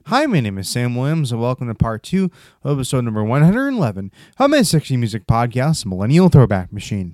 Hi, my name is Sam Williams, and welcome to part 2 of episode number 111 of my 60 Music Podcast, Millennial Throwback Machine.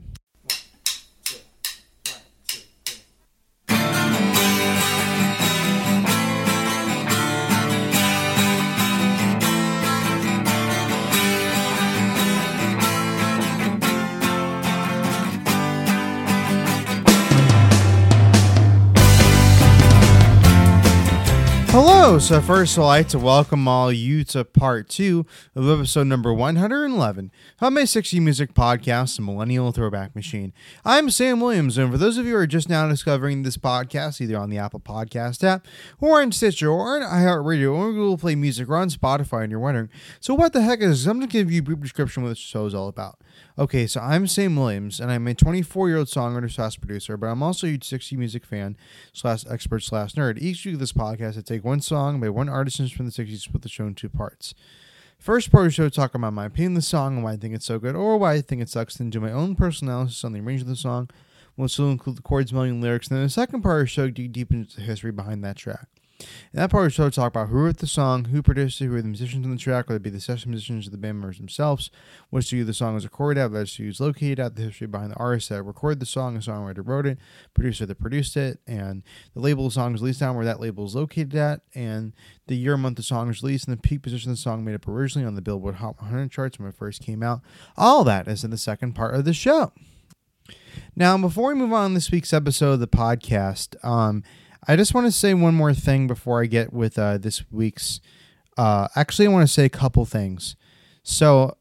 Hello, so first I'd like to welcome all you to part 2 of episode number 111 of my 60 Music Podcast, Millennial Throwback Machine. I'm Sam Williams, and for those of you who are just now discovering this podcast, either on the Apple Podcast app, or on Stitcher, or on iHeartRadio, or Google Play Music, or on Spotify, and you're wondering, so what the heck is this? I'm going to give you a brief description of what this show is all about. Okay, so I'm Sam Williams, and I'm a 24-year-old songwriter / producer, but I'm also a huge 60 music fan / expert / nerd. Each week of this podcast, I take one song by one artist from the 60s, split the show in two parts. First part of the show, talk about my opinion of the song and why I think it's so good, or why I think it sucks, then do my own personal analysis on the arrangement of the song, which will still include the chords, melody, and lyrics. And then the second part of the show, dig deep into the history behind that track. In that part of the show, talk about who wrote the song, who produced it, who are the musicians on the track, whether it be the session musicians or the band members themselves, what studio the song was recorded at, what studio is located at, the history behind the artist that recorded the song, the songwriter wrote it, producer that produced it, and the label the song was released on, where that label is located at, and the year and month the song was released, and the peak position the song made up originally on the Billboard Hot 100 charts when it first came out. All that is in the second part of the show. Now, before we move on to this week's episode of the podcast, I just want to say one more thing before I get with this week's. Actually, I want to say a couple things. So,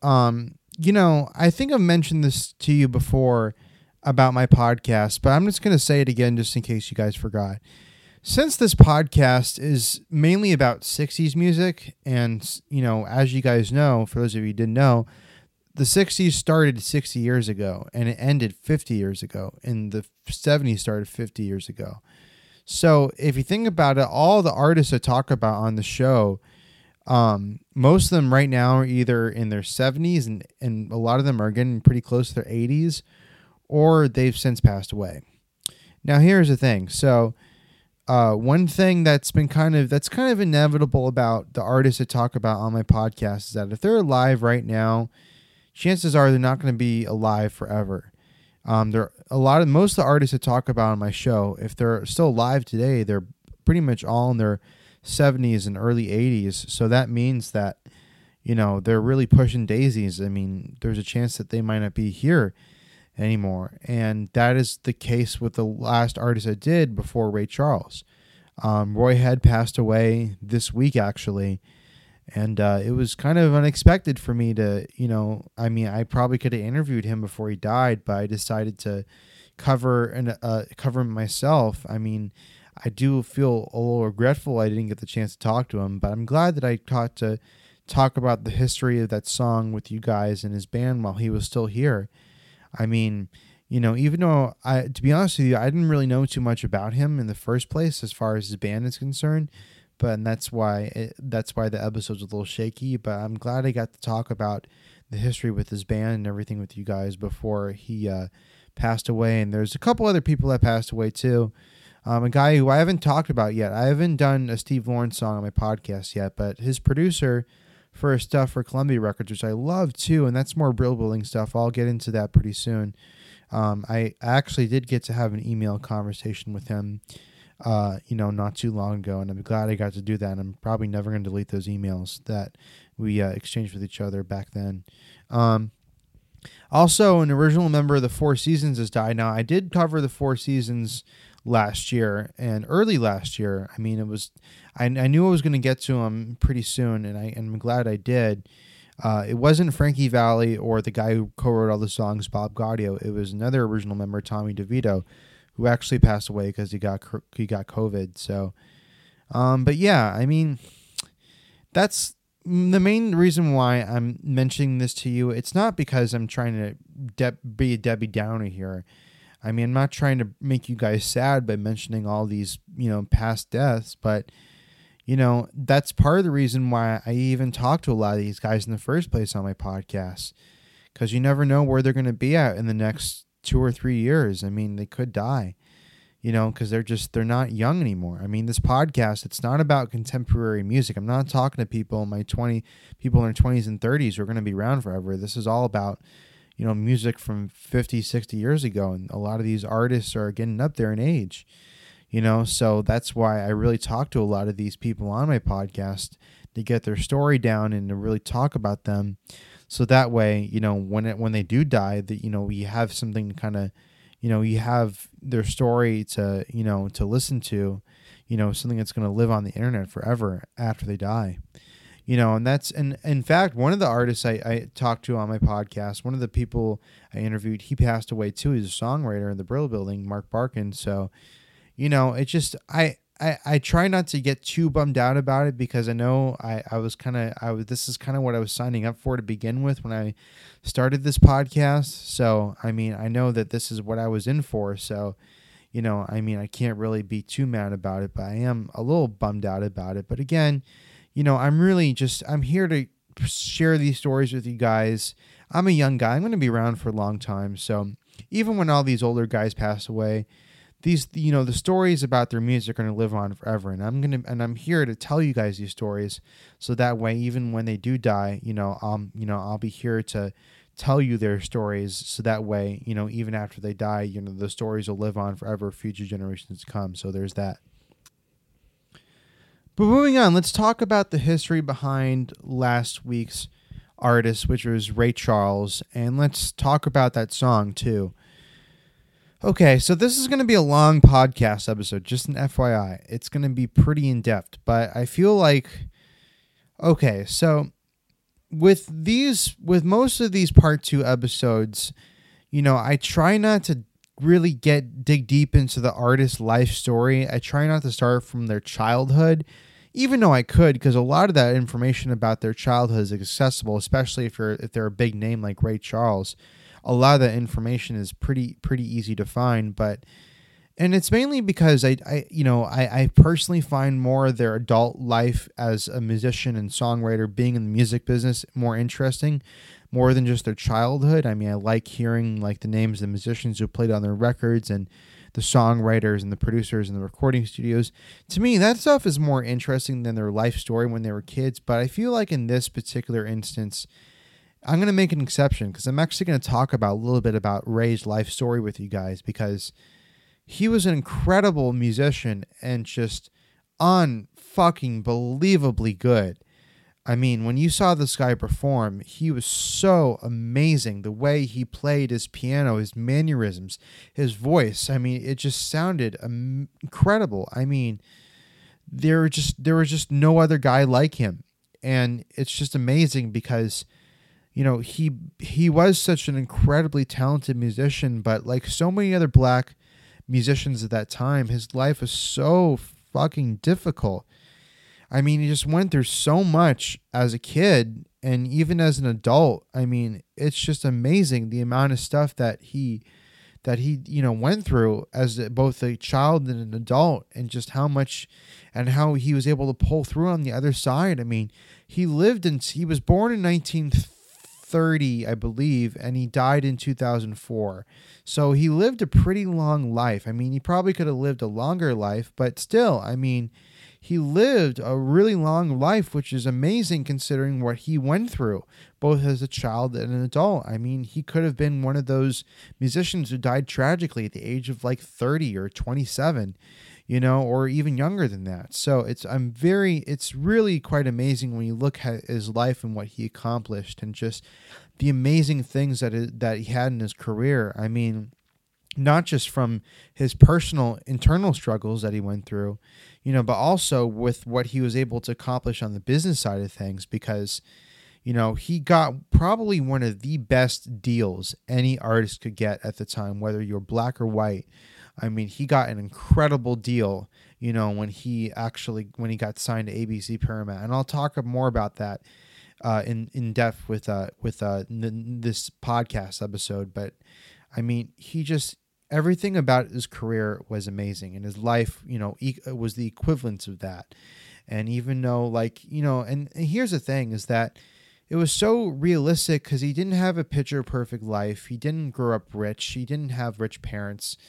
I think I've mentioned this to you before about my podcast, but I'm just going to say it again just in case you guys forgot. Since this podcast is mainly about 60s music, and, as you guys know, for those of you who didn't know, the 60s started 60 years ago, and it ended 50 years ago, and the 70s started 50 years ago. So if you think about it, all the artists I talk about on the show, most of them right now are either in their 70s and a lot of them are getting pretty close to their 80s, or they've since passed away. Now, here's the thing. So one thing that's kind of inevitable about the artists I talk about on my podcast is that if they're alive right now, chances are they're not going to be alive forever. Most of the artists I talk about on my show, if they're still alive today, they're pretty much all in their 70s and early 80s. So that means that, they're really pushing daisies. I mean, there's a chance that they might not be here anymore. And that is the case with the last artist I did before Ray Charles. Roy had passed away this week, actually. And it was kind of unexpected for me to, I probably could have interviewed him before he died, but I decided to cover him myself. I mean, I do feel a little regretful I didn't get the chance to talk to him, but I'm glad that I got to talk about the history of that song with you guys and his band while he was still here. I mean, even though to be honest with you, I didn't really know too much about him in the first place as far as his band is concerned. And that's why the episode's a little shaky. But I'm glad I got to talk about the history with his band and everything with you guys before he passed away. And there's a couple other people that passed away too. A guy who I haven't talked about yet. I haven't done a Steve Lawrence song on my podcast yet, but his producer for his stuff for Columbia Records, which I love too, and that's more brill building stuff. I'll get into that pretty soon. I actually did get to have an email conversation with him not too long ago, and I'm glad I got to do that. And I'm probably never going to delete those emails that we exchanged with each other back then. Also, an original member of the Four Seasons has died. Now, I did cover the Four Seasons last year and early last year. I mean, I knew I was going to get to him pretty soon, and I'm glad I did. It wasn't Frankie Valli or the guy who co-wrote all the songs, Bob Gaudio. It was another original member, Tommy DeVito, who actually passed away because he got COVID. So, but yeah, I mean, that's the main reason why I'm mentioning this to you. It's not because I'm trying to be a Debbie Downer here. I mean, I'm not trying to make you guys sad by mentioning all these, past deaths, but, that's part of the reason why I even talk to a lot of these guys in the first place on my podcast, because you never know where they're going to be at in the next 2 or 3 years. I mean, they could die. because they're not young anymore. I mean, this podcast, it's not about contemporary music. I'm not talking to people in their 20s and 30s who are going to be around forever. This is all about, music from 50, 60 years ago. And a lot of these artists are getting up there in age, so that's why I really talk to a lot of these people on my podcast to get their story down and to really talk about them. So that way, when they do die, that, you have something to kind of, you have their story to, to listen to, something that's going to live on the internet forever after they die. And in fact, one of the artists I talked to on my podcast, one of the people I interviewed, he passed away too. He's a songwriter in the Brill Building, Mark Barkin. So, it just, I try not to get too bummed out about it, because I know this is kind of what I was signing up for to begin with when I started this podcast. So, I mean, I know that this is what I was in for. So, I can't really be too mad about it, but I am a little bummed out about it. But again, I'm here to share these stories with you guys. I'm a young guy. I'm going to be around for a long time. So even when all these older guys pass away, these, the stories about their music are going to live on forever. And I'm here to tell you guys these stories. So that way, even when they do die, I'll be here to tell you their stories. So that way, even after they die, the stories will live on forever, future generations to come. So there's that. But moving on, let's talk about the history behind last week's artist, which was Ray Charles. And let's talk about that song too. Okay, so this is going to be a long podcast episode, just an FYI. It's going to be pretty in-depth, but I feel like, okay, so with most of these part 2 episodes, I try not to really dig deep into the artist's life story. I try not to start from their childhood, even though I could, because a lot of that information about their childhood is accessible, especially if they're a big name like Ray Charles. A lot of that information is pretty easy to find, and it's mainly because I personally find more of their adult life as a musician and songwriter, being in the music business, more interesting, more than just their childhood. I mean, I like hearing like the names of the musicians who played on their records and the songwriters and the producers and the recording studios. To me, that stuff is more interesting than their life story when they were kids. But I feel like in this particular instance, I'm going to make an exception, because I'm actually going to talk about a little bit about Ray's life story with you guys, because he was an incredible musician and just unfucking believably good. I mean, when you saw this guy perform, he was so amazing. The way he played his piano, his mannerisms, his voice. I mean, it just sounded incredible. I mean, there was just no other guy like him. And it's just amazing because, he was such an incredibly talented musician, but like so many other black musicians at that time, his life was so fucking difficult. I mean, he just went through so much as a kid and even as an adult. I mean, it's just amazing the amount of stuff that he went through as both a child and an adult, and just how much and how he was able to pull through on the other side. I mean, he was born in 1930, I believe, and he died in 2004. So he lived a pretty long life. I mean, he probably could have lived a longer life, but still, I mean, he lived a really long life, which is amazing considering what he went through, both as a child and an adult. I mean, he could have been one of those musicians who died tragically at the age of like 30 or 27, or even younger than that. So it's really quite amazing when you look at his life and what he accomplished and just the amazing things that he had in his career. I mean, not just from his personal internal struggles that he went through, but also with what he was able to accomplish on the business side of things, because, he got probably one of the best deals any artist could get at the time, whether you're black or white. I mean, he got an incredible deal, when he got signed to ABC Paramount. And I'll talk more about that in depth with this podcast episode. But I mean, everything about his career was amazing, and his life, was the equivalent of that. And even though, and here's the thing is that it was so realistic because he didn't have a picture perfect life. He didn't grow up rich. He didn't have rich parents.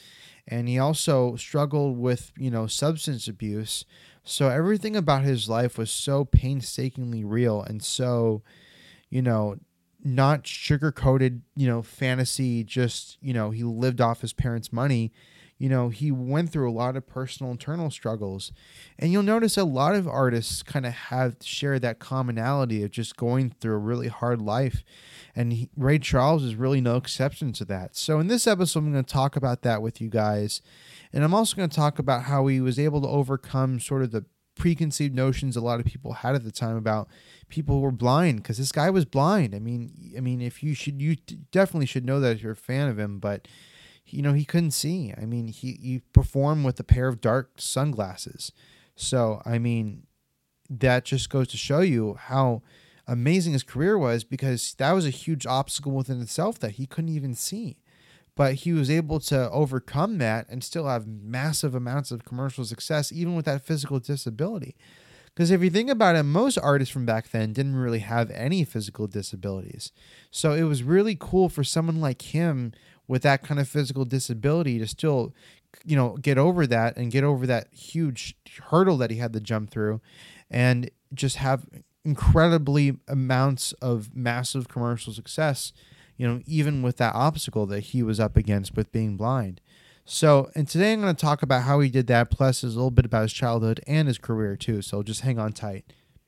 And he also struggled with, substance abuse. So everything about his life was so painstakingly real and so, you know, not sugar coated, fantasy, just, he lived off his parents' money. He went through a lot of personal internal struggles. And you'll notice a lot of artists kind of share that commonality of just going through a really hard life. And Ray Charles is really no exception to that. So in this episode, I'm going to talk about that with you guys. And I'm also going to talk about how he was able to overcome sort of the preconceived notions a lot of people had at the time about people who were blind, because this guy was blind. I mean, if you definitely should know that if you're a fan of him, but he couldn't see. I mean, he performed with a pair of dark sunglasses. So, I mean, that just goes to show you how amazing his career was, because that was a huge obstacle within itself that he couldn't even see. But he was able to overcome that and still have massive amounts of commercial success, even with that physical disability. Because if you think about it, most artists from back then didn't really have any physical disabilities. So it was really cool for someone like him with that kind of physical disability to still, get over that and get over that huge hurdle that he had to jump through and just have incredibly amounts of massive commercial success, even with that obstacle that he was up against with being blind. So, and today I'm going to talk about how he did that, plus a little bit about his childhood and his career too. So just hang on tight.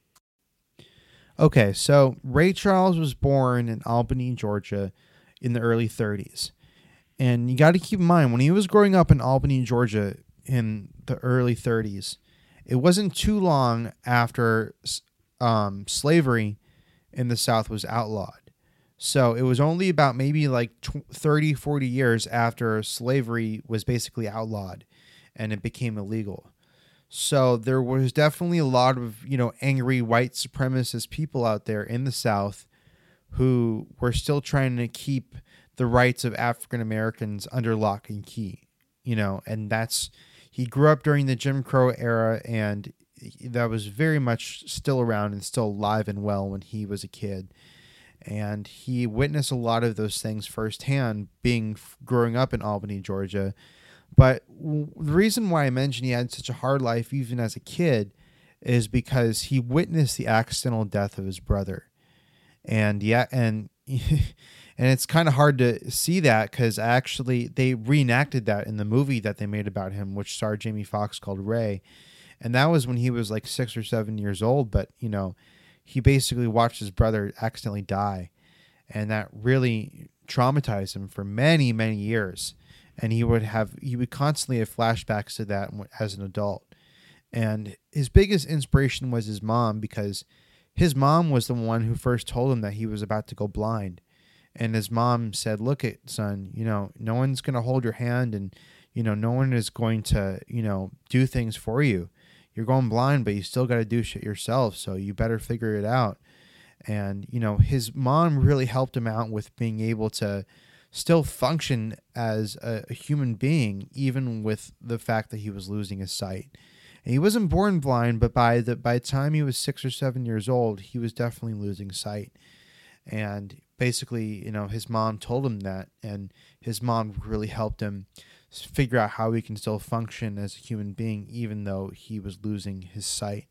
Okay, so Ray Charles was born in Albany, Georgia in the early 30s. And you got to keep in mind, when he was growing up in Albany, Georgia in the early 30s, it wasn't too long after slavery in the South was outlawed. So it was only about maybe like 30, 40 years after slavery was basically outlawed and it became illegal. So there was definitely a lot of, angry white supremacist people out there in the South who were still trying to keep the rights of African Americans under lock and key, and he grew up during the Jim Crow era, and that was very much still around and still alive and well when he was a kid. And he witnessed a lot of those things firsthand growing up in Albany, Georgia. But the reason why I mentioned he had such a hard life even as a kid is because he witnessed the accidental death of his brother. And and it's kind of hard to see that, because actually they reenacted that in the movie that they made about him, which starred Jamie Foxx, called Ray. And that was when he was like 6 or 7 years old. But, he basically watched his brother accidentally die. And that really traumatized him for many, many years. And he would constantly have flashbacks to that as an adult. And his biggest inspiration was his mom, because his mom was the one who first told him that he was about to go blind. And his mom said, "Look it, son, no one's going to hold your hand, and, no one is going to, do things for you. You're going blind, but you still got to do shit yourself. So you better figure it out." And, his mom really helped him out with being able to still function as a human being, even with the fact that he was losing his sight. And he wasn't born blind, but by the time he was 6 or 7 years old, he was definitely losing sight. And basically, his mom told him that, and his mom really helped him figure out how he can still function as a human being, even though he was losing his sight.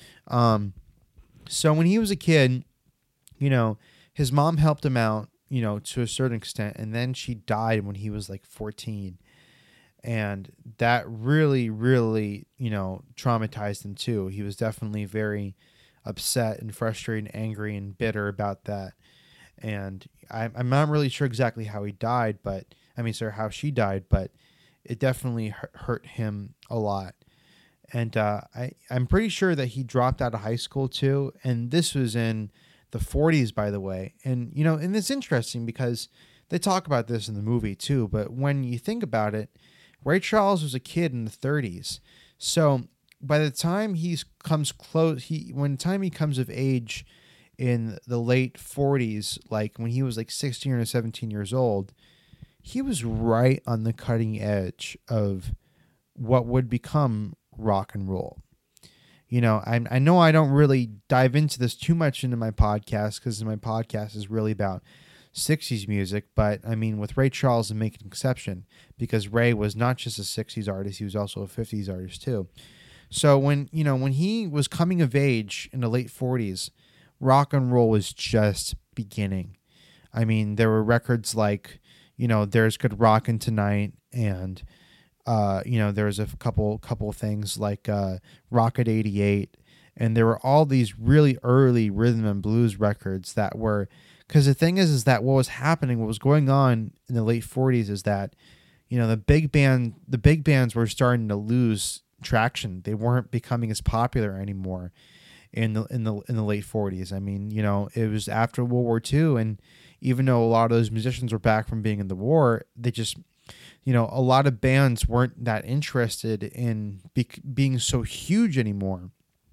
So when he was a kid, his mom helped him out, to a certain extent, and then she died when he was like 14. And that really, really, traumatized him too. He was definitely very upset and frustrated and angry and bitter about that. And I'm not really sure exactly how he died, how she died, but it definitely hurt him a lot. And I'm pretty sure that he dropped out of high school too. And this was in the 40s, by the way. And, and it's interesting because they talk about this in the movie too. But when you think about it, Ray Charles was a kid in the 30s. So by the time he comes of age in the late 40s, like when he was like 16 or 17 years old, he was right on the cutting edge of what would become rock and roll. I know I don't really dive into this too much into my podcast, because my podcast is really about 60s music, but I mean, with Ray Charles, to make an exception, because Ray was not just a 60s artist, he was also a 50s artist too. So when he was coming of age in the late 40s, rock and roll was just beginning. I mean, there were records like, There's Good Rockin' Tonight, and there was a couple things like Rocket 88, and there were all these really early rhythm and blues records that were, because the thing is that what was going on in the late 40s is that, the big bands were starting to lose traction. They weren't becoming as popular anymore in the late 40s. I mean, it was after World War II, and even though a lot of those musicians were back from being in the war, they just, a lot of bands weren't that interested in being so huge anymore.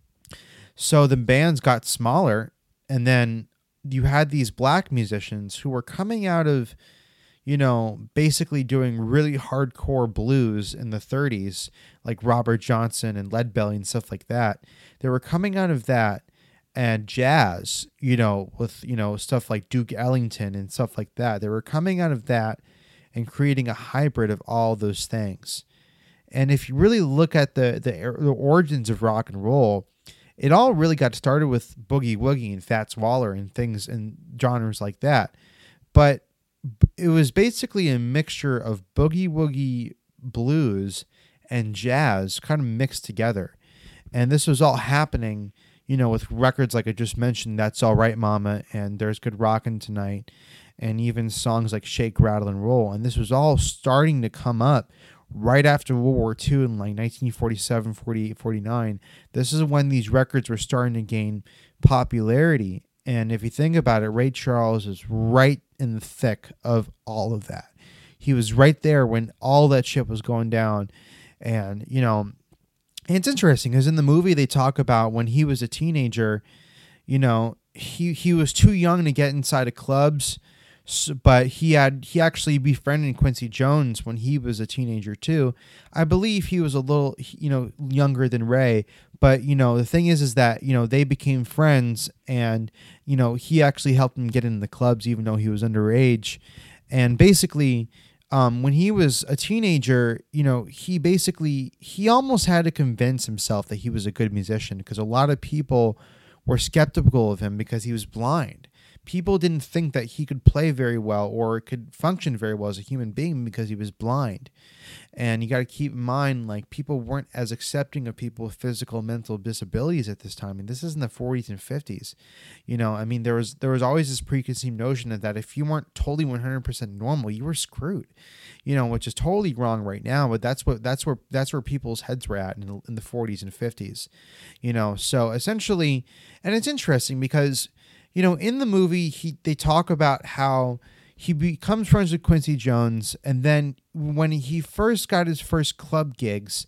So the bands got smaller, and then you had these black musicians who were coming out of, basically doing really hardcore blues in the 30s, like Robert Johnson and Leadbelly and stuff like that. They were coming out of that, and jazz, with, stuff like Duke Ellington and stuff like that. They were coming out of that and creating a hybrid of all those things. And if you really look at the origins of rock and roll, it all really got started with Boogie Woogie and Fats Waller and things and genres like that. But it was basically a mixture of Boogie Woogie blues and jazz kind of mixed together. And this was all happening, with records like I just mentioned, That's All Right Mama, and There's Good Rockin' Tonight, and even songs like Shake, Rattle, and Roll. And this was all starting to come up right after World War II in like 1947, 48, 49. This is when these records were starting to gain popularity. And if you think about it, Ray Charles is right in the thick of all of that. He was right there when all that shit was going down. And, it's interesting because in the movie they talk about when he was a teenager, he was too young to get inside of clubs. So, but he actually befriended Quincy Jones when he was a teenager too. I believe he was a little, younger than Ray, but the thing is that, they became friends, and, he actually helped him get into the clubs even though he was underage. And basically, when he was a teenager, he almost had to convince himself that he was a good musician, because a lot of people were skeptical of him because he was blind. People didn't think that he could play very well or could function very well as a human being because he was blind. And you got to keep in mind, like, people weren't as accepting of people with physical and mental disabilities at this time. And this is in the 40s and 50s. There was always this preconceived notion that if you weren't totally 100% normal, you were screwed. Which is totally wrong right now, but that's where people's heads were at in the 40s and 50s. So essentially, and it's interesting because, in the movie, they talk about how he becomes friends with Quincy Jones, and then when he first got his first club gigs,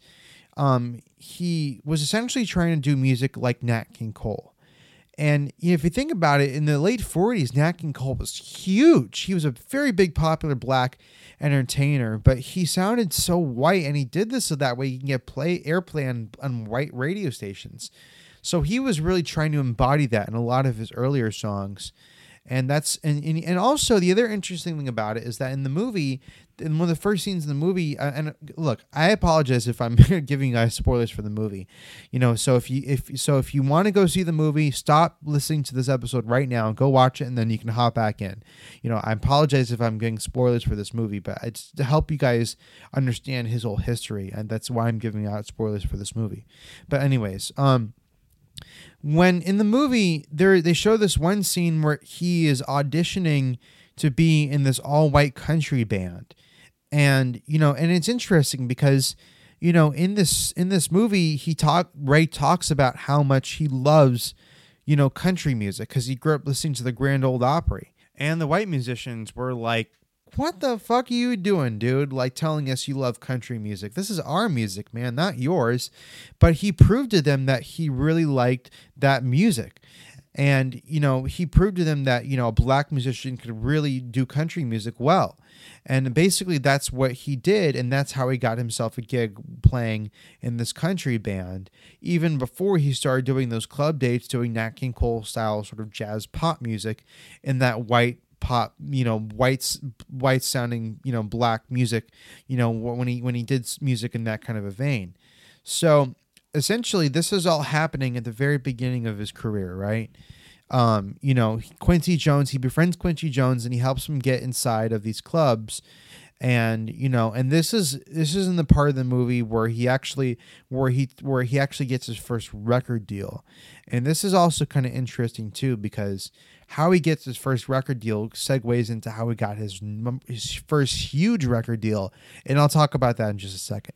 he was essentially trying to do music like Nat King Cole. And if you think about it, in the late 40s, Nat King Cole was huge. He was a very big, popular black entertainer, but he sounded so white, and he did this so that way he can get airplay on white radio stations. So he was really trying to embody that in a lot of his earlier songs. And that's and also the other interesting thing about it is that in the movie, in one of the first scenes in the movie, and look, I apologize if I'm giving you guys spoilers for the movie, So if you want to go see the movie, stop listening to this episode right now and go watch it, and then you can hop back in. I apologize if I'm giving spoilers for this movie, but it's to help you guys understand his whole history, and that's why I'm giving out spoilers for this movie. But anyways, when in the movie they show this one scene where he is auditioning to be in this all-white country band, and and it's interesting because in this movie Ray talks about how much he loves country music because he grew up listening to the Grand Ole Opry, and the white musicians were like, what the fuck are you doing, dude? Like, telling us you love country music. This is our music, man, not yours. But he proved to them that he really liked that music. And, he proved to them that, a black musician could really do country music well. And basically that's what he did. And that's how he got himself a gig playing in this country band, even before he started doing those club dates, doing Nat King Cole style sort of jazz pop music in that white pop, white sounding, black music, when he did music in that kind of a vein. So essentially this is all happening at the very beginning of his career, right? Quincy Jones, he befriends Quincy Jones and he helps him get inside of these clubs. And and this is in the part of the movie where he actually gets his first record deal. And this is also kind of interesting too, because how he gets his first record deal segues into how he got his first huge record deal, and I'll talk about that in just a second.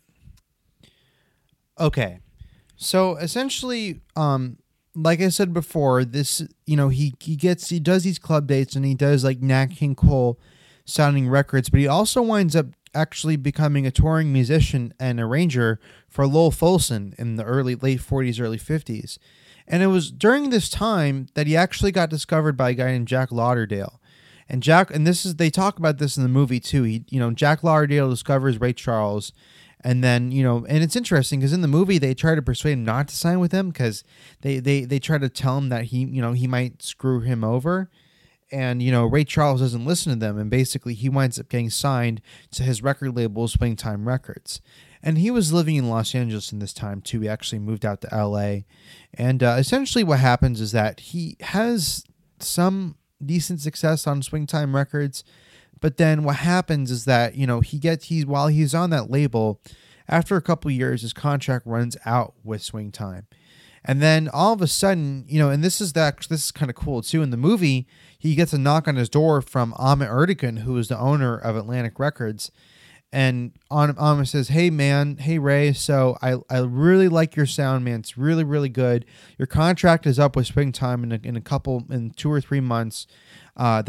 Okay, so essentially, like I said before, this he does these club dates and he does like Nat King Cole sounding records, but he also winds up actually becoming a touring musician and arranger for Lowell Fulson in the late 40s, early 50s. And it was during this time that he actually got discovered by a guy named Jack Lauderdale. And they talk about this in the movie too. Jack Lauderdale discovers Ray Charles. And then, and it's interesting because in the movie they try to persuade him not to sign with them because they try to tell him that he might screw him over. And, Ray Charles doesn't listen to them. And basically he winds up getting signed to his record label, Swingtime Records. And he was living in Los Angeles in this time too. He actually moved out to L.A. And essentially what happens is that he has some decent success on Swingtime Records. But then what happens is that, while he's on that label, after a couple years, his contract runs out with Swingtime. And then all of a sudden, and this is kind of cool too. In the movie, he gets a knock on his door from Ahmet Ertegun, who is the owner of Atlantic Records. And Ahmet says, "Hey man, hey Ray, so I really like your sound, man. It's really, really good. Your contract is up with Swingtime in 2 or 3 months. I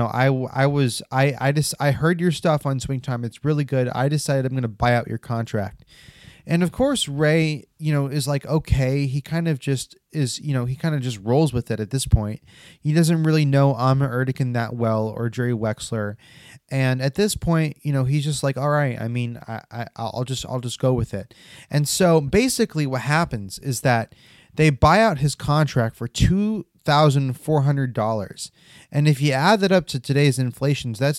heard your stuff on Swingtime. It's really good. I decided I'm going to buy out your contract." And of course, Ray, is like, okay, he kind of just rolls with it at this point. He doesn't really know Ahmet Ertegun that well or Jerry Wexler. And at this point, he's just like, all right, I mean, I'll just go with it. And so basically what happens is that they buy out his contract for $2,400. And if you add that up to today's inflations, that's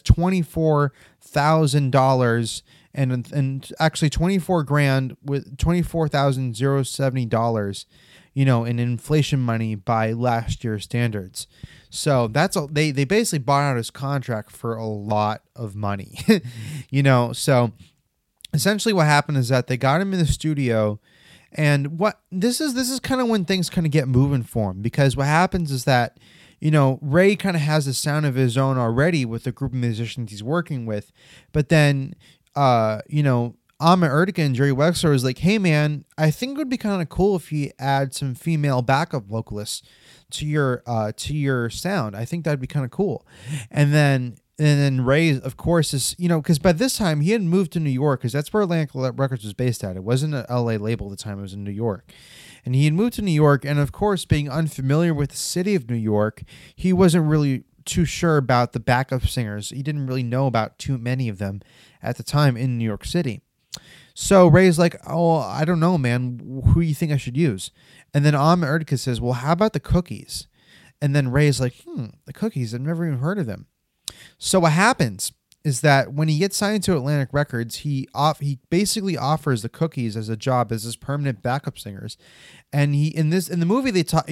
$24,000 and actually 24 grand with $24,070, in inflation money by last year's standards. So they basically bought out his contract for a lot of money, So essentially what happened is that they got him in the studio. And this is kind of when things kind of get moving for him, because what happens is that, Ray kind of has a sound of his own already with the group of musicians he's working with. But then, Ahmet Ertegun and Jerry Wexler was like, hey man, I think it would be kind of cool if you add some female backup vocalists to your sound. I think that'd be kind of cool. And then Ray, of course, is, because by this time he had moved to New York, because that's where Atlantic Records was based at. It wasn't an LA label at the time, it was in New York. And he had moved to New York, and of course, being unfamiliar with the city of New York, he wasn't really too sure about the backup singers. He didn't really know about too many of them at the time in New York City. So Ray's like, oh, I don't know, man. Who do you think I should use? And then Ahmet Ertegun says, well, how about the Cookies? And then Ray's like, the Cookies, I've never even heard of them. So what happens is that when he gets signed to Atlantic Records, he basically offers the Cookies as a job as his permanent backup singers. And in the movie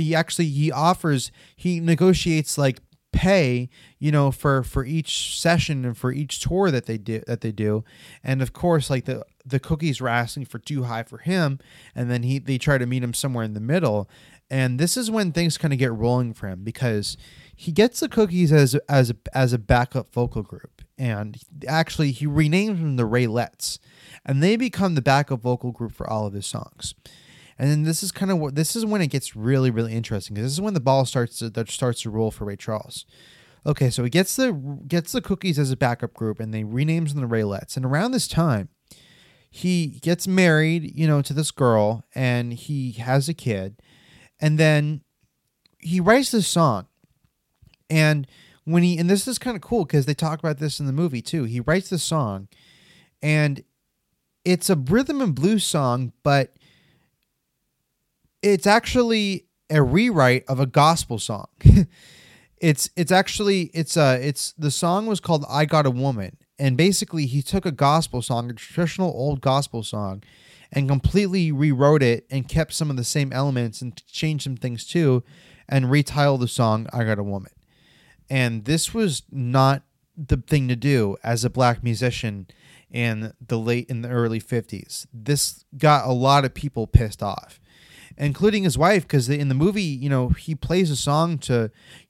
he negotiates like pay, for each session and for each tour that they do. And of course, like the Cookies were asking for too high for him, and then they try to meet him somewhere in the middle. And this is when things kind of get rolling for him, because he gets the Cookies as a backup vocal group, and actually he renames them the Raylettes, and they become the backup vocal group for all of his songs. And then this is when it gets really, really interesting, because this is when the ball starts to roll for Ray Charles. Okay, so he gets the Cookies as a backup group, and they renames them the Raylettes. And around this time, he gets married, to this girl, and he has a kid, and then he writes this song. And and this is kind of cool because they talk about this in the movie too. He writes this song, and it's a rhythm and blues song, but it's actually a rewrite of a gospel song. It's actually it's the song was called "I Got a Woman," and basically he took a gospel song, a traditional old gospel song, and completely rewrote it and kept some of the same elements and changed some things too, and retitled the song "I Got a Woman." And this was not the thing to do as a black musician in the early 50s. This got a lot of people pissed off, including his wife, because in the movie, he plays a song to,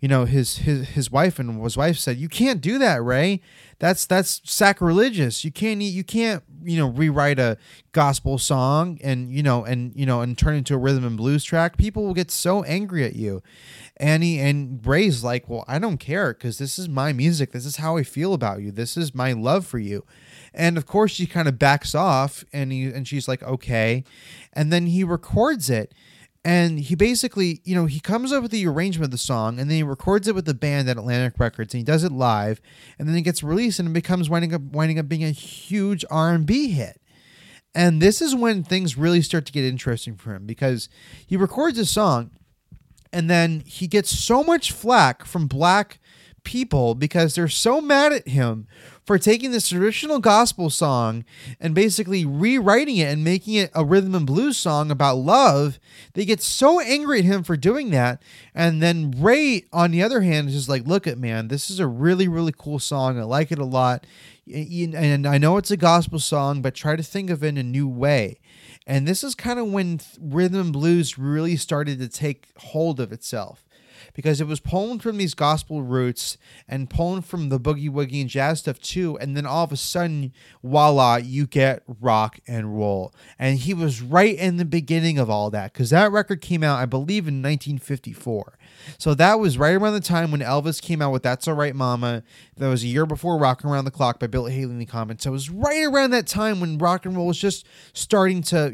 his wife, and his wife said, "You can't do that, Ray. That's sacrilegious. You can't rewrite a gospel song and turn it into a rhythm and blues track. People will get so angry at you." And Ray's like, "Well, I don't care, because this is my music. This is how I feel about you. This is my love for you." And of course, she kind of backs off, and she's like, "Okay." And then he records it, and he basically, he comes up with the arrangement of the song, and then he records it with the band at Atlantic Records, and he does it live, and then it gets released, and it becomes winding up being a huge R&B hit. And this is when things really start to get interesting for him, because he records a song, and then he gets so much flack from black people because they're so mad at him for taking this traditional gospel song and basically rewriting it and making it a rhythm and blues song about love. They get so angry at him for doing that. And then Ray, on the other hand, is just like, "Look at, man, this is a really, really cool song. I like it a lot. And I know it's a gospel song, but try to think of it in a new way." And this is kind of when rhythm and blues really started to take hold of itself, because it was pulling from these gospel roots and pulling from the boogie woogie and jazz stuff too. And then all of a sudden, voila, you get rock and roll. And he was right in the beginning of all that, because that record came out, I believe, in 1954. So that was right around the time when Elvis came out with "That's All Right Mama." That was a year before "Rockin' Around the Clock" by Bill Haley in the Comments. So it was right around that time when rock and roll was just starting to,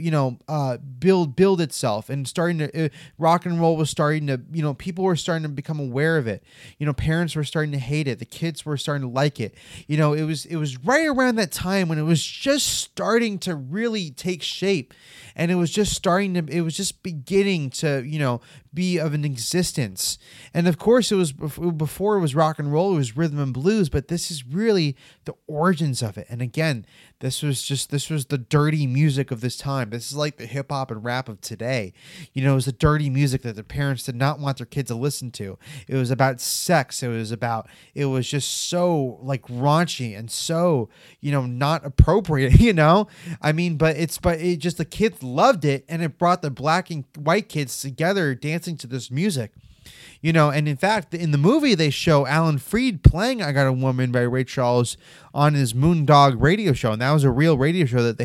build itself, and rock and roll was starting to, people were starting to become aware of it. Parents were starting to hate it. The kids were starting to like it. It was right around that time when it was just starting to really take shape, and it was just beginning to, be of an existence. And of course, it was before it was rock and roll, it was rhythm and blues, but this is really the origins of it. And again, this was the dirty music of this time. This is like the hip hop and rap of today. It was the dirty music that the parents did not want their kids to listen to. It was about sex. It was just so like raunchy and so, not appropriate, I mean, but it just, the kids loved it, and it brought the black and white kids together dancing to this music. And in fact, in the movie, they show Alan Freed playing "I Got a Woman" by Ray Charles on his Moondog radio show. And that was a real radio show that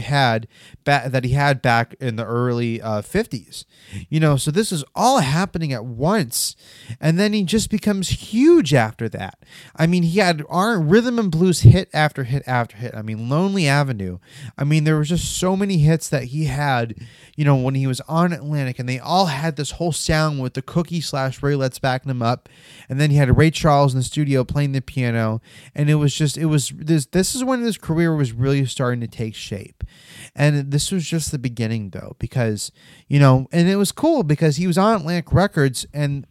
he had back in the early 50s. So this is all happening at once. And then he just becomes huge after that. I mean, he had rhythm and blues hit after hit after hit. I mean, "Lonely Avenue." I mean, there was just so many hits that he had, when he was on Atlantic, and they all had this whole sound with the Cookie/Ray Letts backing them up. And then he had Ray Charles in the studio playing the piano. And this is when his career was really starting to take shape. And this was just the beginning, though, because, and it was cool because he was on Atlantic Records, and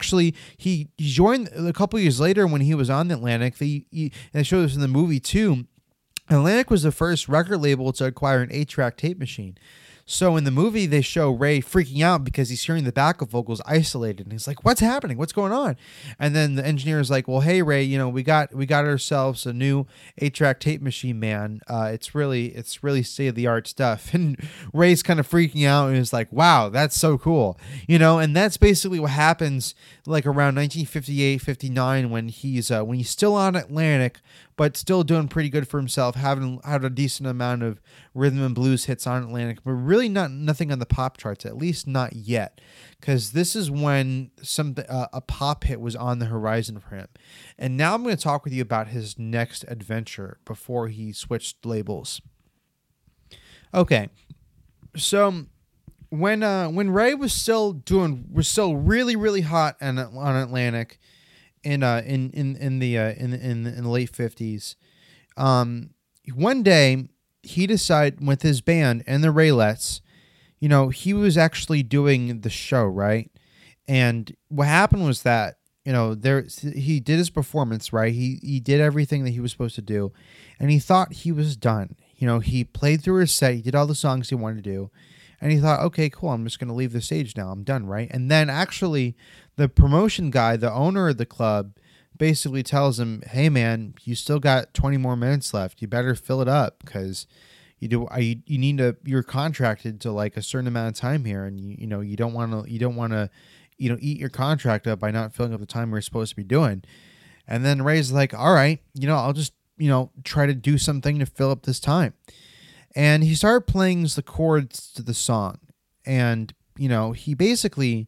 he joined a couple years later when he was on the Atlantic. And I showed this in the movie too. Atlantic was the first record label to acquire an 8-track tape machine. So in the movie, they show Ray freaking out because he's hearing the backup vocals isolated, and he's like, "What's happening? What's going on?" And then the engineer is like, "Well, hey Ray, we got ourselves a new 8-track tape machine, man. It's really state of the art stuff." And Ray's kind of freaking out and is like, "Wow, that's so cool," And that's basically what happens like around 1958, 59 when he's still on Atlantic, but still doing pretty good for himself, having had a decent amount of rhythm and blues hits on Atlantic, but really nothing on the pop charts, at least not yet, because this is when a pop hit was on the horizon for him. And now I'm going to talk with you about his next adventure before he switched labels. Okay, so when Ray was still really, really hot on Atlantic in the late 50s, one day he decided with his band and the Raelettes, he was actually doing the show, right? And what happened was that he did his performance, right? He did everything that he was supposed to do, and he thought he was done. He played through his set, he did all the songs he wanted to do, and he thought, okay, cool, I'm just going to leave the stage now. I'm done, right? And then actually the promotion guy, the owner of the club, basically tells him, hey man, you still got 20 more minutes left. You better fill it up because you're contracted to like a certain amount of time here, and you don't want to eat your contract up by not filling up the time we're supposed to be doing. And then Ray's like, all right, I'll just, try to do something to fill up this time. And he started playing the chords to the song. And, he basically,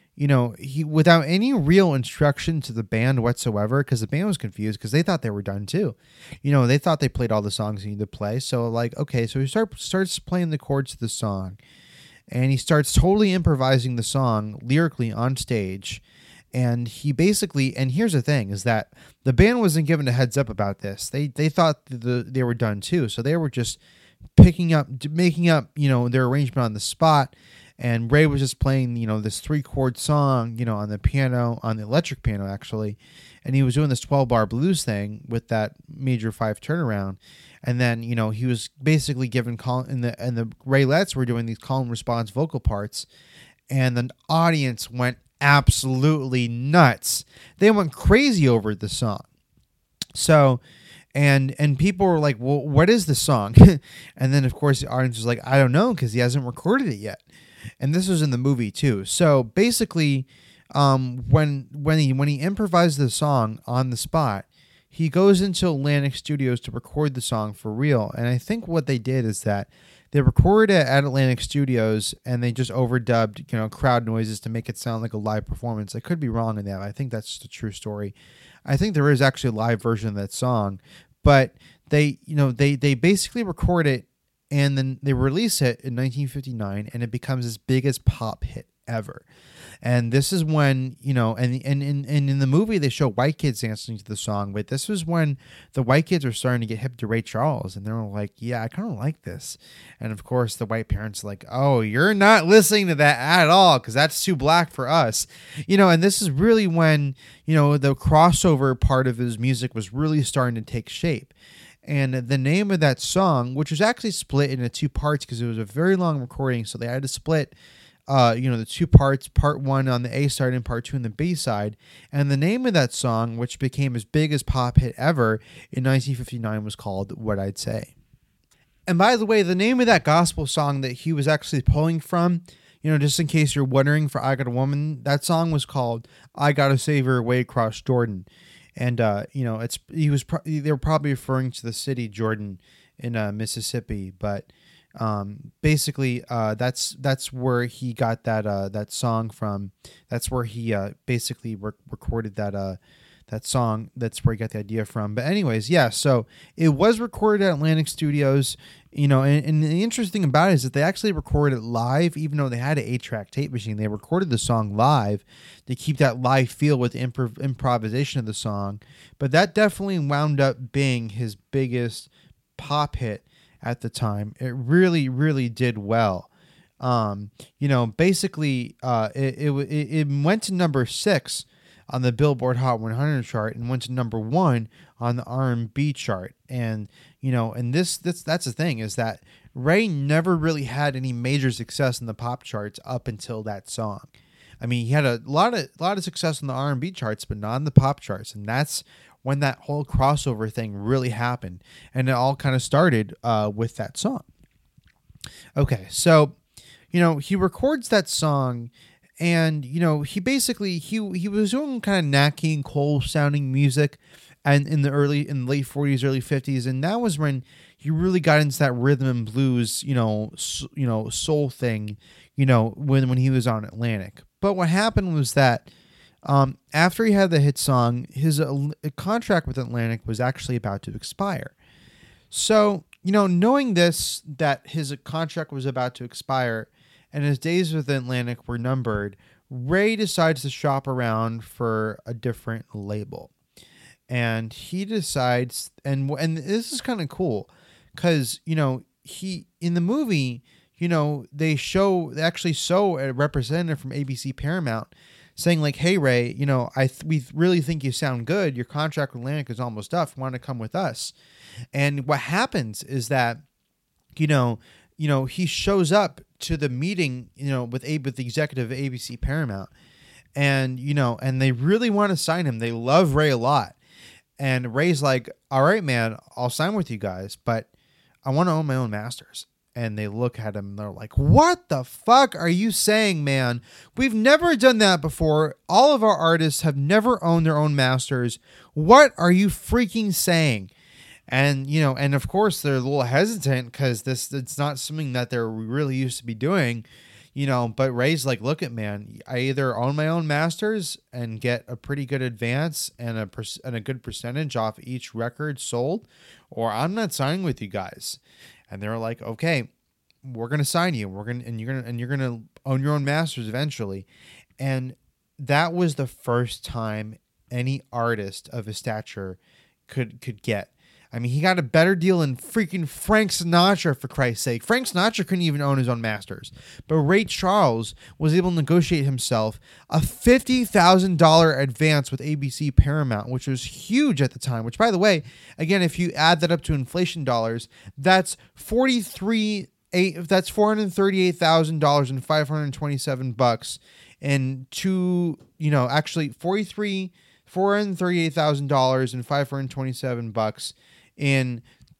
he without any real instruction to the band whatsoever, because the band was confused because they thought they were done too. They thought they played all the songs he needed to play. So like, okay, so he starts playing the chords to the song. And he starts totally improvising the song lyrically on stage. And he basically, and here's the thing, is that the band wasn't given a heads up about this. They thought they were done too. So they were just making up, their arrangement on the spot. And Ray was just playing, this 3-chord song, on the piano, on the electric piano actually. And he was doing this 12-bar blues thing with that major 5 turnaround. And then, he was basically given and the Raylettes were doing these call and response vocal parts, and the audience went absolutely nuts. They went crazy over the song. So, and people were like, well, what is the song? And then of course the audience was like, I don't know, because he hasn't recorded it yet. And this was in the movie too. So basically, when he improvised the song on the spot, he goes into Atlantic Studios to record the song for real. And I think what they did is that they recorded it at Atlantic Studios and they just overdubbed, crowd noises to make it sound like a live performance. I could be wrong in that. I think that's the true story. I think there is actually a live version of that song, but they basically record it and then they release it in 1959 and it becomes his biggest pop hit ever. And this is when, and in the movie they show white kids dancing to the song, but this was when the white kids were starting to get hip to Ray Charles, and they were like, yeah, I kind of like this. And of course the white parents are like, oh, you're not listening to that at all because that's too black for us. And this is really when, the crossover part of his music was really starting to take shape. And the name of that song, which was actually split into 2 parts because it was a very long recording, so they had to split the 2 parts, part 1 on the A side and part 2 on the B side. And the name of that song, which became his biggest pop hit ever in 1959, was called What I'd Say. And by the way, the name of that gospel song that he was actually pulling from, just in case you're wondering, for I Got a Woman, that song was called I Gotta Save Her Way Across Jordan. And, they were probably referring to the city Jordan in Mississippi, but basically that's where he got that song from. That's where he basically recorded that song. That's where he got the idea from. But anyways, yeah, so it was recorded at Atlantic Studios, and the interesting thing about it is that they actually recorded it live. Even though they had an 8-track tape machine, they recorded the song live to keep that live feel with the improvisation of the song. But that definitely wound up being his biggest pop hit at the time. It really, really did well. Basically, it went to number 6 on the Billboard Hot 100 chart and went to number 1 on the R&B chart. And that's the thing, is that Ray never really had any major success in the pop charts up until that song. I mean, he had a lot of success in the R&B charts, but not in the pop charts, and that's when that whole crossover thing really happened, and it all kind of started with that song. Okay, so he records that song, and he basically he was doing kind of Nat King Cole sounding music, and in the late 40s, early 50s, and that was when he really got into that rhythm and blues, soul thing, when he was on Atlantic. But what happened was that after he had the hit song, his contract with Atlantic was actually about to expire. So, knowing this, that his contract was about to expire and his days with Atlantic were numbered, Ray decides to shop around for a different label. And he decides, and this is kind of cool, because, he, in the movie, they actually show a representative from ABC Paramount saying like, "Hey Ray, we really think you sound good. Your contract with Atlantic is almost up. Want to come with us?" And what happens is that, he shows up to the meeting, with the executive of ABC Paramount, and and they really want to sign him. They love Ray a lot, and Ray's like, "All right, man, I'll sign with you guys, but I want to own my own masters." And they look at him and they're like, "What the fuck are you saying, man? We've never done that before. All of our artists have never owned their own masters. What are you freaking saying?" And, and of course they're a little hesitant because it's not something that they're really used to be doing, but Ray's like, "Look man, I either own my own masters and get a pretty good advance and a good percentage off each record sold, or I'm not signing with you guys." And they're like, "Okay, we're going to sign you. You're going to own your own masters eventually." And that was the first time any artist of his stature could get. I mean, he got a better deal than freaking Frank Sinatra, for Christ's sake. Frank Sinatra couldn't even own his own masters. But Ray Charles was able to negotiate himself a $50,000 advance with ABC Paramount, which was huge at the time. Which, by the way, again, if you add that up to inflation dollars, that's $438,000 and $527 and $438,000 and $527 in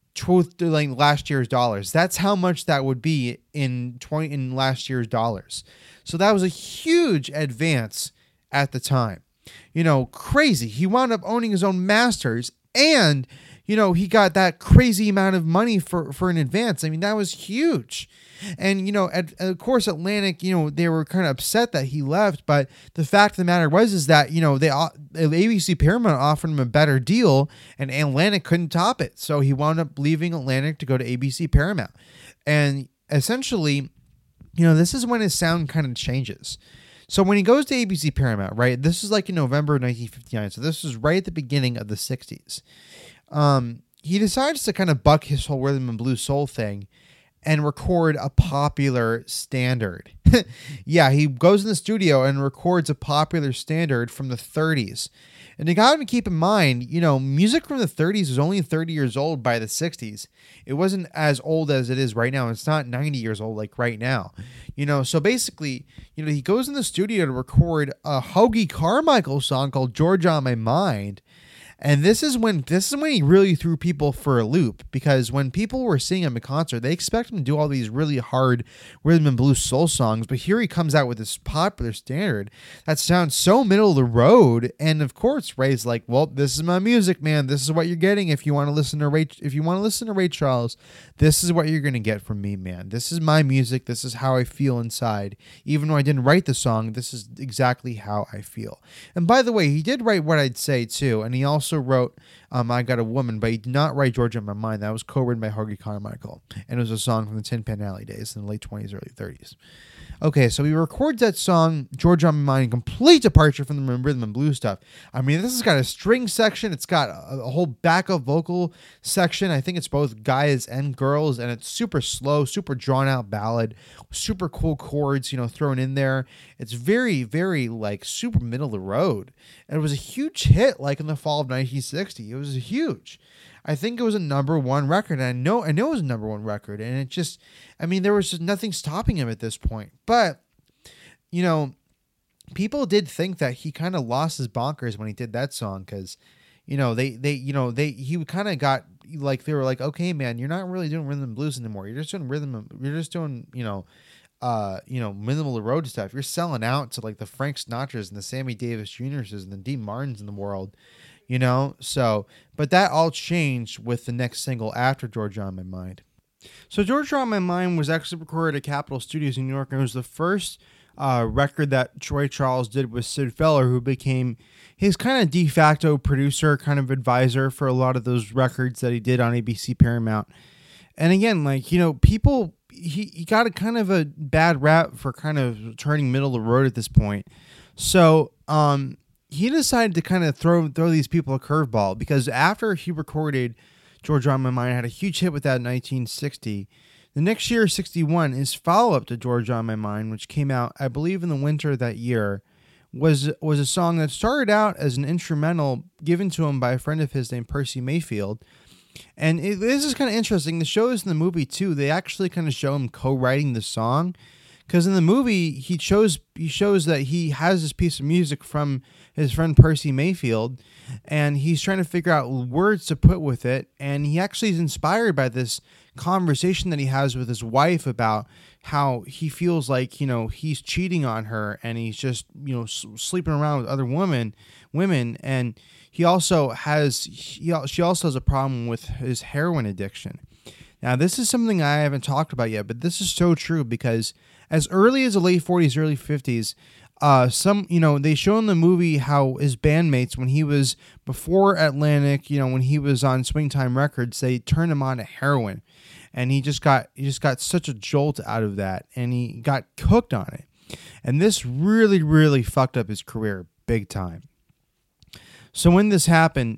last year's dollars. That's how much that would be in last year's dollars. So that was a huge advance at the time. Crazy. He wound up owning his own masters, and he got that crazy amount of money for an advance. I mean, that was huge. And, of course, Atlantic, they were kind of upset that he left. But the fact of the matter is that, ABC Paramount offered him a better deal, and Atlantic couldn't top it. So he wound up leaving Atlantic to go to ABC Paramount. And essentially, this is when his sound kind of changes. So when he goes to ABC Paramount, right, this is like in November of 1959. So this is right at the beginning of the 60s. He decides to kind of buck his whole rhythm and blues soul thing and record a popular standard. Yeah, he goes in the studio and records a popular standard from the 30s. And you got to keep in mind, music from the 30s was only 30 years old by the 60s. It wasn't as old as it is right now. It's not 90 years old like right now. So basically, he goes in the studio to record a Hoagy Carmichael song called "Georgia on My Mind." And this is when he really threw people for a loop, because when people were seeing him in concert, they expect him to do all these really hard rhythm and blues soul songs. But here he comes out with this popular standard that sounds so middle of the road. And of course, Ray's like, "Well, this is my music, man. This is what you're getting if you want to listen to Ray. If you want to listen to Ray Charles, this is what you're going to get from me, man. This is my music. This is how I feel inside. Even though I didn't write the song, this is exactly how I feel." And by the way, he did write What I'd Say too, and he also wrote "I Got a Woman," but he did not write "Georgia on My Mind." That was co-written by Hoagy Carmichael, and it was a song from the Tin Pan Alley days in the late 20s, early 30s. Okay, so he records that song, "Georgia on My Mind," complete departure from the rhythm and blues stuff. I mean, this has got a string section. It's got a whole backup vocal section. I think it's both guys and girls, and it's super slow, super drawn out ballad, super cool chords, thrown in there. It's very, very super middle of the road. And it was a huge hit in the fall of 1960. It was huge. I think it was a number one record. And I know it was a number one record. And it just, there was just nothing stopping him at this point. But, people did think that he kind of lost his bonkers when he did that song, because, he kind of got they were like, "Okay, man, you're not really doing rhythm and blues anymore. You're just doing minimal road stuff. You're selling out to the Frank Sinatras and the Sammy Davis Jr.'s and the Dean Martins in the world." So, but that all changed with the next single after "Georgia on My Mind." So "Georgia on My Mind" was actually recorded at Capitol Studios in New York, and it was the first record that Ray Charles did with Sid Feller, who became his kind of de facto producer, kind of advisor for a lot of those records that he did on ABC Paramount. And again, people, he got a kind of a bad rap for kind of turning middle of the road at this point. So, he decided to kind of throw these people a curveball, because after he recorded "Georgia on My Mind," had a huge hit with that in 1960. The next year, 61, his follow-up to "Georgia on My Mind," which came out, I believe, in the winter of that year, was a song that started out as an instrumental given to him by a friend of his named Percy Mayfield. And this is kind of interesting. The shows in the movie too, they actually kind of show him co-writing the song, because in the movie he shows that he has this piece of music from his friend Percy Mayfield, and he's trying to figure out words to put with it. And he actually is inspired by this conversation that he has with his wife about how he feels like, he's cheating on her and he's just, sleeping around with other women. And she also has a problem with his heroin addiction. Now, this is something I haven't talked about yet, but this is so true, because as early as the late 40s, early 50s, they show in the movie how his bandmates, when he was before Atlantic, when he was on Swing Time Records, they turned him on to heroin, and he just got such a jolt out of that, and he got hooked on it, and this really, really fucked up his career big time. So when this happened,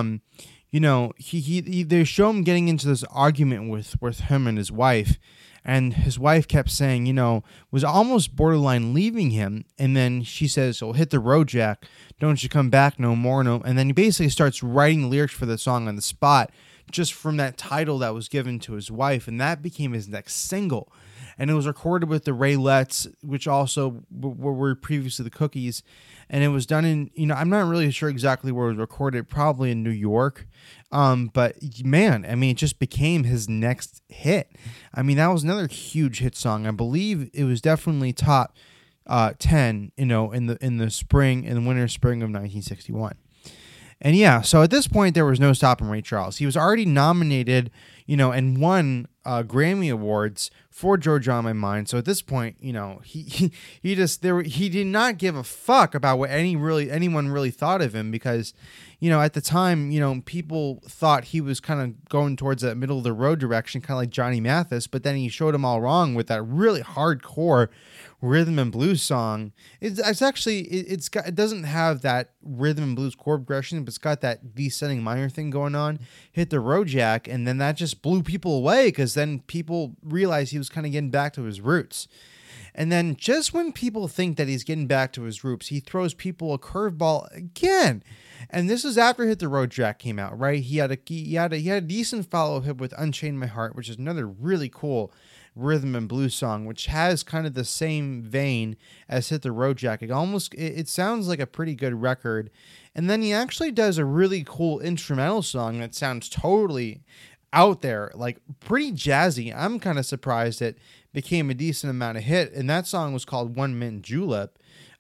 they show him getting into this argument with him and his wife. And his wife kept saying, was almost borderline leaving him. And then she says, "Oh, hit the road, Jack. Don't you come back no more." No. And then he basically starts writing lyrics for the song on the spot, just from that title that was given to his wife. And that became his next single. And it was recorded with the Raylettes, which also were previously the Cookies. And it was done in, I'm not really sure exactly where it was recorded, probably in New York. But man, it just became his next hit. That was another huge hit song. I believe it was definitely top 10, in the winter, spring of 1961. And yeah, so at this point, there was no stopping Ray Charles. He was already nominated, and won Grammy Awards for Georgia on My Mind. So at this point, he did not give a fuck about what anyone really thought of him, because, at the time, people thought he was kind of going towards that middle of the road direction, kind of like Johnny Mathis, but then he showed them all wrong with that really hardcore rhythm and blues song. It doesn't have that rhythm and blues chord progression, but it's got that descending minor thing going on. Hit the road, Jack, and then that just blew people away, because then people realized he was kind of getting back to his roots. And then just when people think that he's getting back to his roots, he throws people a curveball again. And this is after Hit the Road, Jack came out, right? He had a decent follow-up hit with Unchain My Heart, which is another really cool rhythm and blues song, which has kind of the same vein as Hit the Road, Jack. It sounds like a pretty good record. And then he actually does a really cool instrumental song that sounds totally out there, like pretty jazzy. I'm kind of surprised it became a decent amount of hit, and that song was called 1 Mint Julep.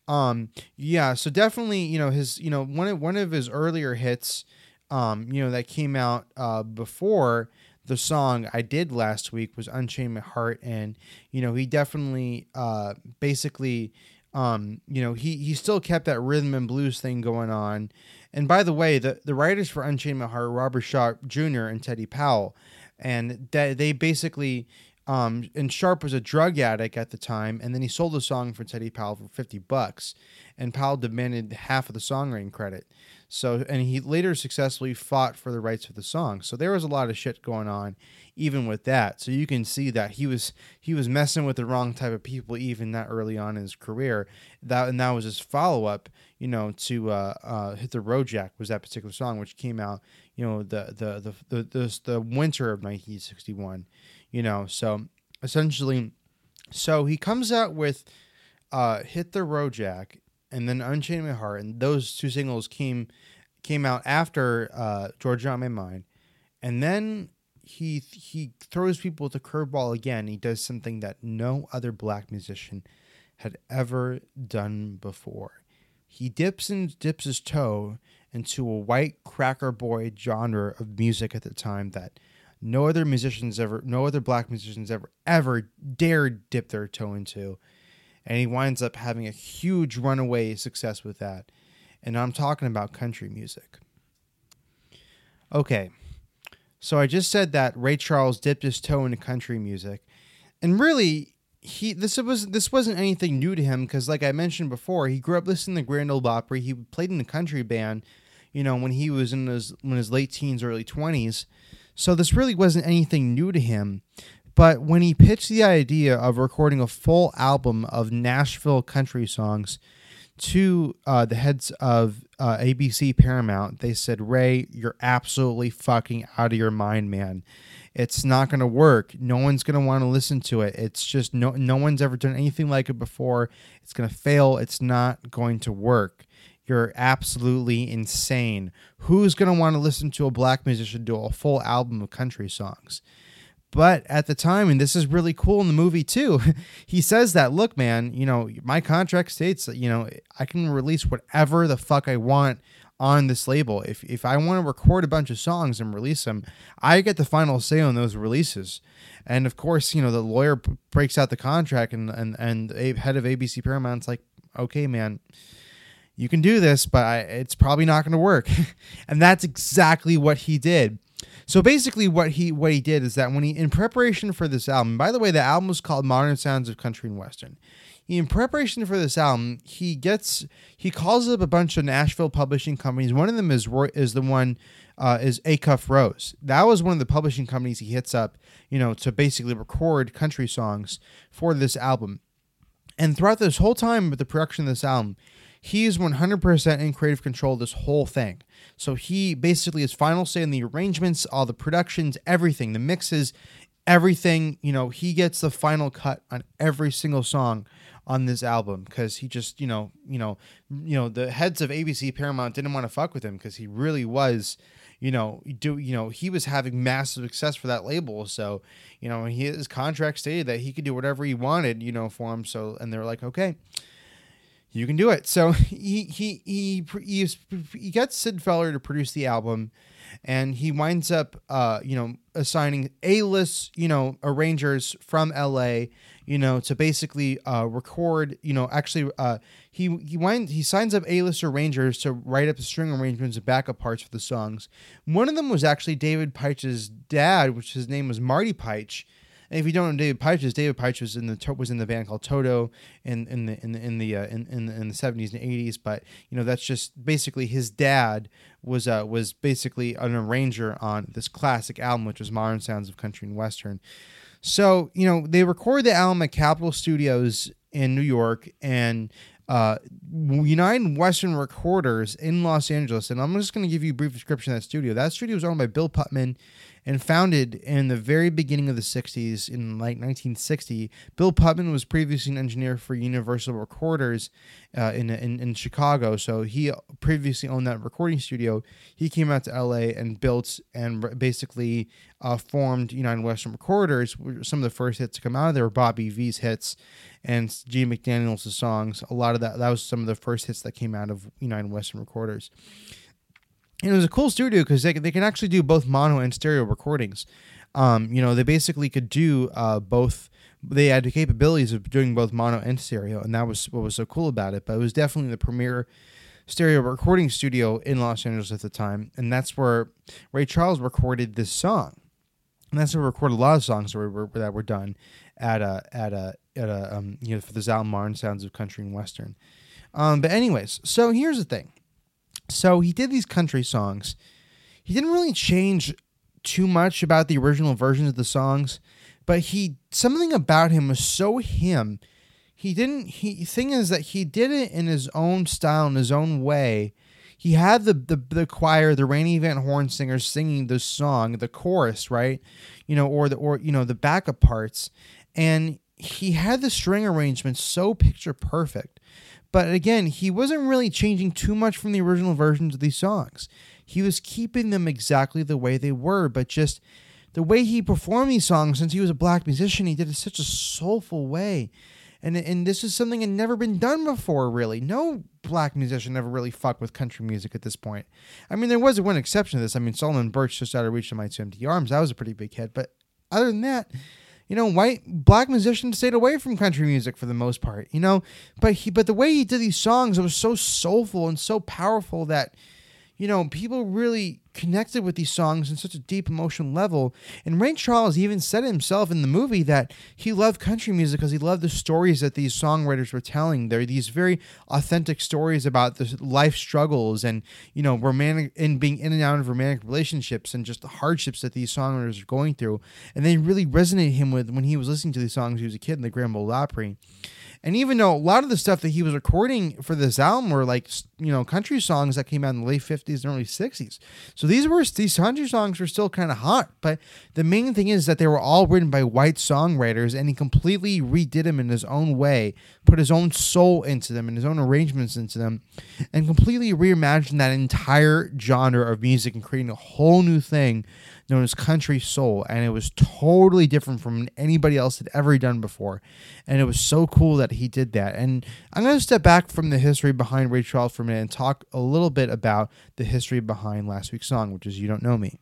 So definitely, one of his earlier hits, that came out before the song I did last week was Unchain My Heart. And, he definitely, he still kept that rhythm and blues thing going on. And by the way, the writers for Unchain My Heart, Robert Sharp Jr. and Teddy Powell, and they basically, and Sharp was a drug addict at the time, and then he sold the song for Teddy Powell for $50, and Powell demanded half of the songwriting credit. So, and he later successfully fought for the rights of the song. So there was a lot of shit going on, even with that. So you can see that he was messing with the wrong type of people even that early on in his career. That was his follow up, to Hit the Road, Jack, was that particular song, which came out, the winter of 1961. So essentially, he comes out with Hit the Road, Jack, and then Unchain My Heart, and those two singles came out after Georgia on My Mind. And then he throws people with a curveball again. He does something that no other black musician had ever done before. He dips his toe into a white cracker boy genre of music at the time that no other black musicians ever dared dip their toe into. And he winds up having a huge runaway success with that. And I'm talking about country music. Okay, so I just said that Ray Charles dipped his toe into country music. And really, this wasn't anything new to him, because like I mentioned before, he grew up listening to Grand Ole Opry. He played in a country band, when he was in his late teens, early 20s. So this really wasn't anything new to him. But when he pitched the idea of recording a full album of Nashville country songs to the heads of ABC Paramount. They said, Ray, you're absolutely fucking out of your mind, man. It's not going to work. No one's going to want to listen to it. It's just no one's ever done anything like it before. It's going to fail. It's not going to work. You're absolutely insane. Who's going to want to listen to a black musician do a full album of country songs? But at the time, and this is really cool in the movie too, he says that, look, man, my contract states that, I can release whatever the fuck I want on this label. If I want to record a bunch of songs and release them, I get the final say on those releases. And of course, the lawyer breaks out the contract and the head of ABC Paramount's like, okay, man, you can do this, but it's probably not going to work. And that's exactly what he did. So basically what he did is that when in preparation for this album, by the way, the album was called Modern Sounds of Country and Western. In preparation for this album, he calls up a bunch of Nashville publishing companies. One of them is Acuff Rose. That was one of the publishing companies he hits up, to basically record country songs for this album. And throughout this whole time with the production of this album, he is 100% in creative control of this whole thing. So he basically has final say in the arrangements, all the productions, everything, the mixes, everything. He gets the final cut on every single song on this album because he just, the heads of ABC Paramount didn't want to fuck with him because he really was, he was having massive success for that label. So, his contract stated that he could do whatever he wanted, for him. So, and they're like, okay, you can do it. So he gets Sid Feller to produce the album, and he winds up, assigning A-list, arrangers from LA, to basically record, he signs up A-list arrangers to write up the string arrangements and backup parts for the songs. One of them was actually David Paich dad, which his name was Marty Paich. And if you don't know David Paich was in the band called Toto in the 70s and 80s. But that's just basically his dad was basically an arranger on this classic album, which was Modern Sounds of Country and Western. So they record the album at Capitol Studios in New York and United Western Recorders in Los Angeles. And I'm just going to give you a brief description of that studio. That studio was owned by Bill Putman and founded in the very beginning of the 60s in 1960. Bill Putman was previously an engineer for Universal Recorders in Chicago. So he previously owned that recording studio. He came out to LA and built and basically formed United Western Recorders. Some of the first hits to come out of there were Bobby V's hits and Gene McDaniel's songs. A lot of that was some of the first hits that came out of United Western Recorders. And it was a cool studio because they can actually do both mono and stereo recordings. They basically could do both. They had the capabilities of doing both mono and stereo, and that was what was so cool about it. But it was definitely the premier stereo recording studio in Los Angeles at the time, and that's where Ray Charles recorded this song. And that's where we recorded a lot of songs that were done for this album, Modern Sounds of Country and Western. But anyways, so here's the thing. So he did these country songs. He didn't really change too much about the original versions of the songs, but something about him was so him. Thing is that he did it in his own style, in his own way. He had the choir, the Rainy Van Horn singers singing the song, the chorus, right? Or the backup parts, and he had the string arrangement so picture perfect. But again, he wasn't really changing too much from the original versions of these songs. He was keeping them exactly the way they were, but just the way he performed these songs, since he was a black musician, he did it in such a soulful way. And this is something that had never been done before, really. No black musician ever really fucked with country music at this point. I mean, there was one exception to this. I mean, Solomon Burch, Just Out of Reach of My Two Empty Arms, that was a pretty big hit. But other than that, black musicians stayed away from country music for the most part, But the way he did these songs, it was so soulful and so powerful that, people really connected with these songs in such a deep emotional level. And Ray Charles even said himself in the movie that he loved country music because he loved the stories that these songwriters were telling. They're these very authentic stories about the life struggles and, romantic and being in and out of romantic relationships and just the hardships that these songwriters are going through. And they really resonated him with when he was listening to these songs when he was a kid in the Grand Ole Opry. And even though a lot of the stuff that he was recording for this album were like, country songs that came out in the late 50s and early 60s. So these country songs were still kind of hot. But the main thing is that they were all written by white songwriters, and he completely redid them in his own way, put his own soul into them and his own arrangements into them, and completely reimagined that entire genre of music and creating a whole new thing known as country soul. And it was totally different from anybody else had ever done before. And it was so cool that he did that. And I'm going to step back from the history behind Ray Charles for a minute and talk a little bit about the history behind last week's song, which is You Don't Know Me.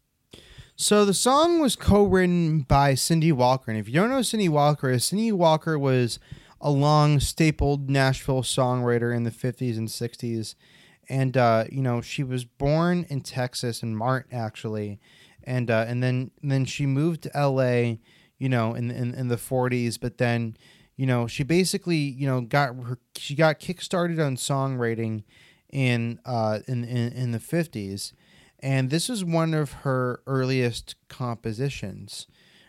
So the song was co-written by Cindy Walker. And if you don't know who Cindy Walker is, Cindy Walker was a long stapled Nashville songwriter in the 50s and 60s. And, she was born in Texas, in Mart, actually. And then she moved to L.A., in the 40s. But then, she basically, got kickstarted on songwriting in the 50s. And this was one of her earliest compositions.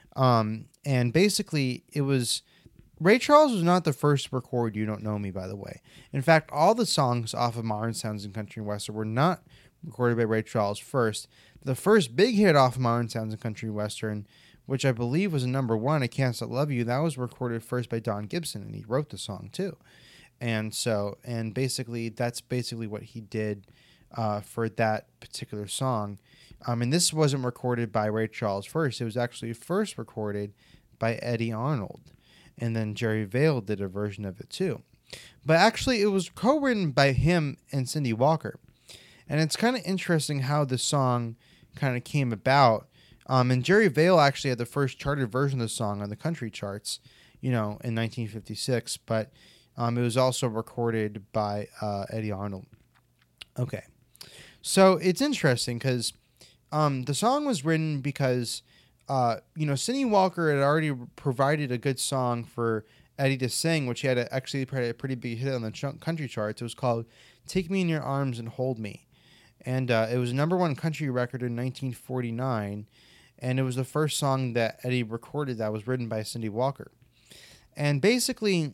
And basically, it was... Ray Charles was not the first to record You Don't Know Me, by the way. In fact, all the songs off of Modern Sounds and Country and Western were not recorded by Ray Charles first. The first big hit off of Modern Sounds and Country and Western, which I believe was a number one, I Can't Stop Love You, that was recorded first by Don Gibson, and he wrote the song too. And basically, that's basically what he did for that particular song. And this wasn't recorded by Ray Charles first. It was actually first recorded by Eddie Arnold. And then Jerry Vale did a version of it too. But actually, it was co-written by him and Cindy Walker. And it's kind of interesting how the song kind of came about. And Jerry Vale actually had the first charted version of the song on the country charts, in 1956. But it was also recorded by Eddie Arnold. Okay. So it's interesting because the song was written because... Cindy Walker had already provided a good song for Eddie to sing, which he had actually a pretty big hit on the country charts. It was called Take Me in Your Arms and Hold Me. And it was a number one country record in 1949. And it was the first song that Eddie recorded that was written by Cindy Walker. And basically,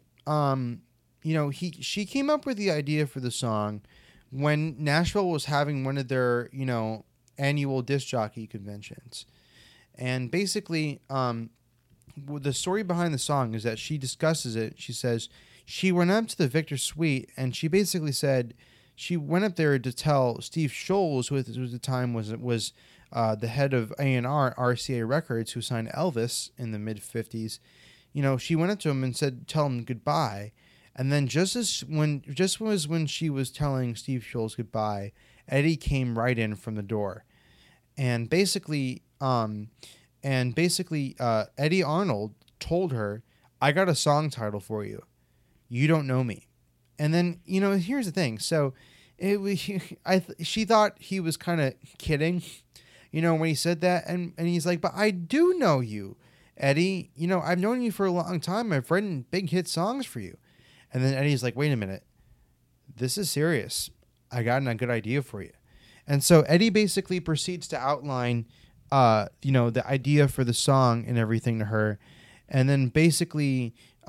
she came up with the idea for the song when Nashville was having one of their, annual disc jockey conventions. And basically, the story behind the song is that she discusses it. She says she went up to the Victor Suite, and she basically said she went up there to tell Steve Sholes, who at the time was the head of A&R RCA Records, who signed Elvis in the mid-50s. She went up to him and said, "Tell him goodbye." And then just when she was telling Steve Sholes goodbye, Eddie came right in from the door, and basically. Eddie Arnold told her, "I got a song title for you. You Don't Know Me." And then, here's the thing. So she thought he was kind of kidding, when he said that. And he's like, "But I do know you, Eddie. I've known you for a long time. I've written big hit songs for you." And then Eddie's like, "Wait a minute. This is serious. I got a good idea for you." And so Eddie basically proceeds to outline the idea for the song and everything to her. And then basically,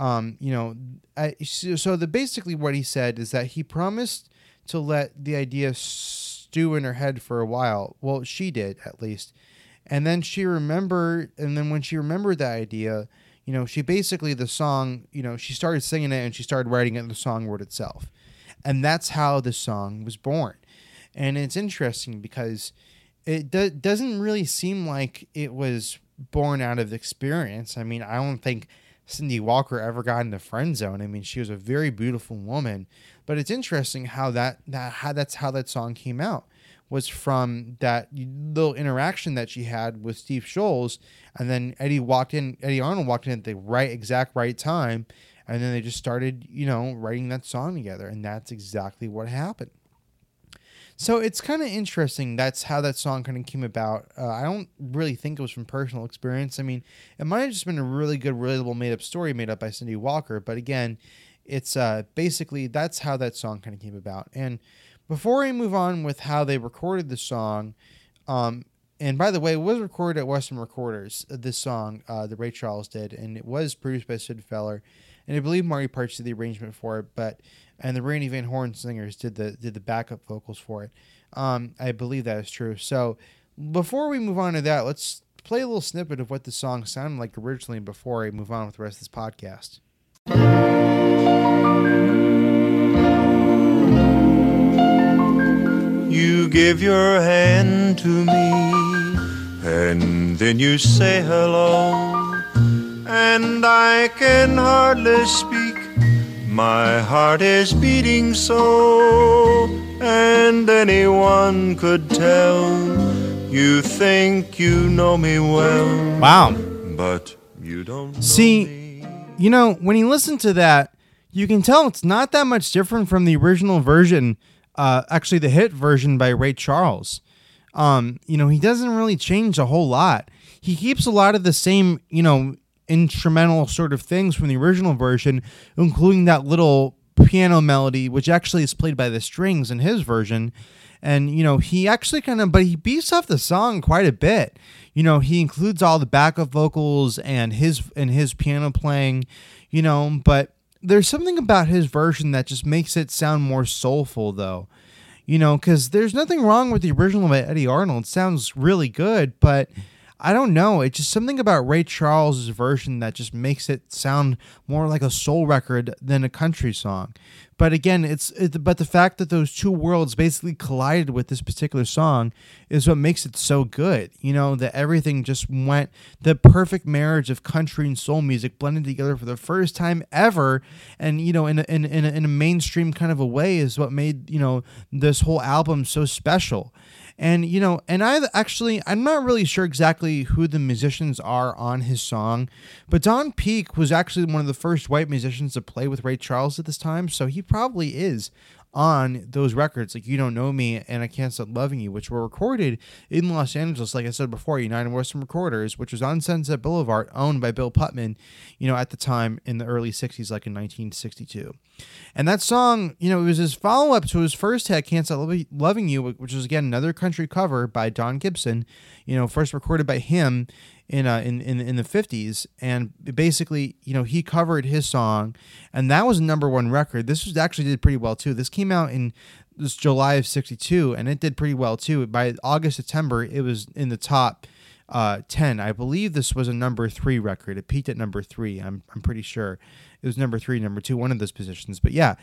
basically what he said is that he promised to let the idea stew in her head for a while. Well, she did, at least. And then when she remembered that idea, she basically, the song, she started singing it and she started writing it, and the song wrote itself. And that's how the song was born. And it's interesting because it doesn't really seem like it was born out of experience. I mean, I don't think Cindy Walker ever got in the friend zone. I mean, she was a very beautiful woman. But it's interesting how that's how that song came out, was from that little interaction that she had with Steve Sholes. And then Eddie Arnold walked in at the exact right time. And then they just started, writing that song together. And that's exactly what happened. So it's kind of interesting. That's how that song kind of came about. I don't really think it was from personal experience. I mean, it might have just been a really good, relatable, made-up story made up by Cindy Walker. But again, it's basically that's how that song kind of came about. And before we move on with how they recorded the song, and by the way, it was recorded at Western Recorders. This song, the Ray Charles did, and it was produced by Sid Feller, and I believe Marty Parch did the arrangement for it, and the Randy Van Horn singers did the backup vocals for it. I believe that is true. So before we move on to that, let's play a little snippet of what the song sounded like originally before I move on with the rest of this podcast. You give your hand to me, and then you say hello, and I can hardly speak. My heart is beating so, and anyone could tell. You think you know me well. Wow. But you don't know See, me. you know, when you listen to that, you can tell it's not that much different from the original version, actually the hit version by Ray Charles. You know, he doesn't really change a whole lot. He keeps a lot of the same, you know, instrumental sort of things from the original version, including that little piano melody, which actually is played by the strings in his version. And, you know, he actually but he beefs up the song quite a bit. You know, he includes all the backup vocals and his piano playing, you know, but there's something about his version that just makes it sound more soulful, though. You know, because there's nothing wrong with the original by Eddie Arnold. It sounds really good, but I don't know. It's just something about Ray Charles' version that just makes it sound more like a soul record than a country song. But again, but the fact that those two worlds basically collided with this particular song is what makes it so good. You know, that everything just went, the perfect marriage of country and soul music blended together for the first time ever. And, you know, in a mainstream kind of a way is what made, you know, this whole album so special. And, you know, and I'm not really sure exactly who the musicians are on his song, but Don Peake was actually one of the first white musicians to play with Ray Charles at this time. So he probably is on those records like You Don't Know Me and I Can't Stop Loving You, which were recorded in Los Angeles, like I said before, United Western Recorders, which was on Sunset Boulevard, owned by Bill Putman, you know, at the time in the early 60s, like in 1962. And that song, you know, it was his follow-up to his first hit, Can't Stop Loving You, which was, again, another country cover by Don Gibson, you know, first recorded by him in the 50s. And basically, you know, he covered his song, and that was a number one record. This was actually did pretty well, too. This came out in this July of 62, and it did pretty well, too. By August, September, it was in the top 10. I believe this was a number 3 record. It peaked at number 3. I'm pretty sure it was number 3, number 2, one of those positions. But yeah,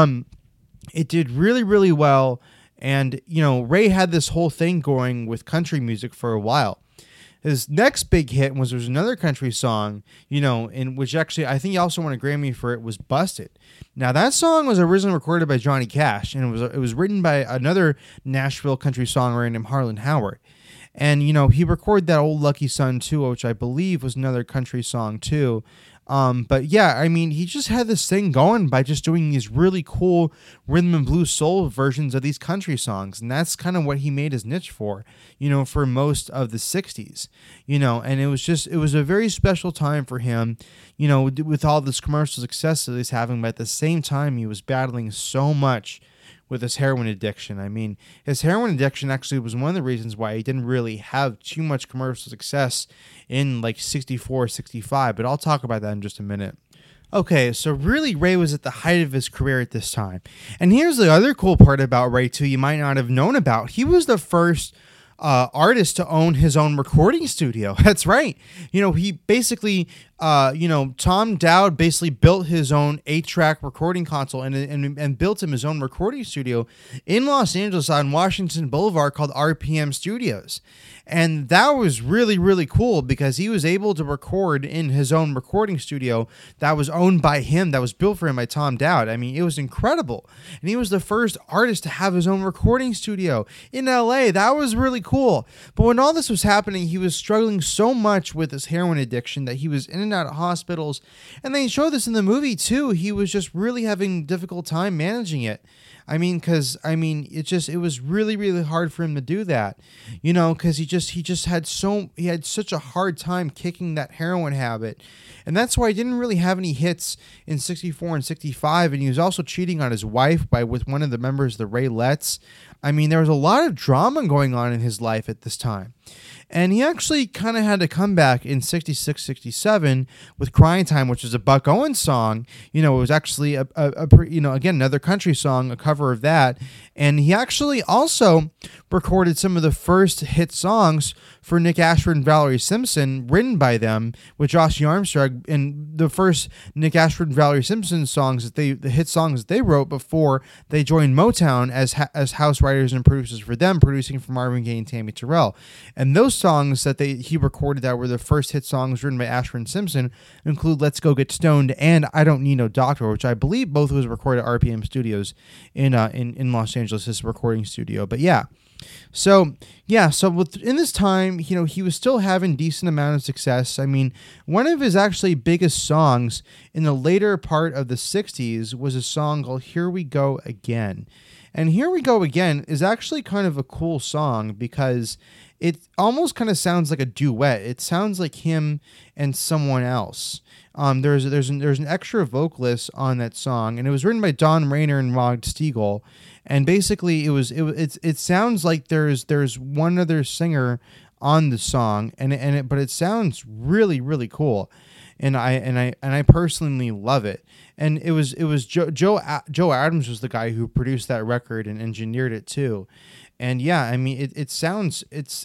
it did really, really well. And, you know, Ray had this whole thing going with country music for a while. His next big hit was another country song, you know, in which actually I think he also won a Grammy for it, was Busted. Now that song was originally recorded by Johnny Cash, and it was written by another Nashville country songwriter named Harlan Howard. And, you know, he recorded that Old Lucky Son too, which I believe was another country song too. But yeah, I mean, he just had this thing going by just doing these really cool rhythm and blues soul versions of these country songs. And that's kind of what he made his niche for, you know, for most of the 60s, you know, and it was a very special time for him, you know, with all this commercial success that he's having. But at the same time, he was battling so much with his heroin addiction. I mean, his heroin addiction actually was one of the reasons why he didn't really have too much commercial success in like 64, 65, but I'll talk about that in just a minute. Okay, so really Ray was at the height of his career at this time. And here's the other cool part about Ray too you might not have known about. He was the first artist to own his own recording studio. That's right. You know, he basically, you know, Tom Dowd basically built his own 8-track recording console and built him his own recording studio in Los Angeles on Washington Boulevard called RPM Studios. And that was really, really cool because he was able to record in his own recording studio that was owned by him, that was built for him by Tom Dowd. I mean, it was incredible. And he was the first artist to have his own recording studio in LA. That was really cool. But when all this was happening, he was struggling so much with his heroin addiction that he was in and out of hospitals. And they showed this in the movie too. He was just really having a difficult time managing it. I mean, because it was really, really hard for him to do that, you know, because he had such a hard time kicking that heroin habit, and that's why he didn't really have any hits in '64 and '65, and he was also cheating on his wife with one of the members of the Raylettes. I mean, there was a lot of drama going on in his life at this time. And he actually kind of had to come back in '66, '67 with Crying Time, which is a Buck Owens song. You know, it was actually again, another country song, a cover of that. And he actually also recorded some of the first hit songs for Nick Ashford and Valerie Simpson, written by them with Josh Armstrong. And the first Nick Ashford and Valerie Simpson songs the hit songs that they wrote before they joined Motown as house writers and producers for them, producing for Marvin Gaye and Tammy Terrell. And those songs that he recorded that were the first hit songs written by Ashford and Simpson include "Let's Go Get Stoned" and "I Don't Need No Doctor," which I believe both was recorded at RPM Studios in Los Angeles, his recording studio. But so in this time, you know, he was still having decent amount of success. I mean, one of his actually biggest songs in the later part of the '60s was a song called "Here We Go Again." And "Here We Go Again" is actually kind of a cool song because it almost kind of sounds like a duet. It sounds like him and someone else. There's an extra vocalist on that song, and it was written by Don Rayner and Rod Steagall. And basically, it sounds like there's one other singer on the song, but it sounds really, really cool. And I personally love it. And it was Joe Adams was the guy who produced that record and engineered it too. And yeah, I mean, it sounds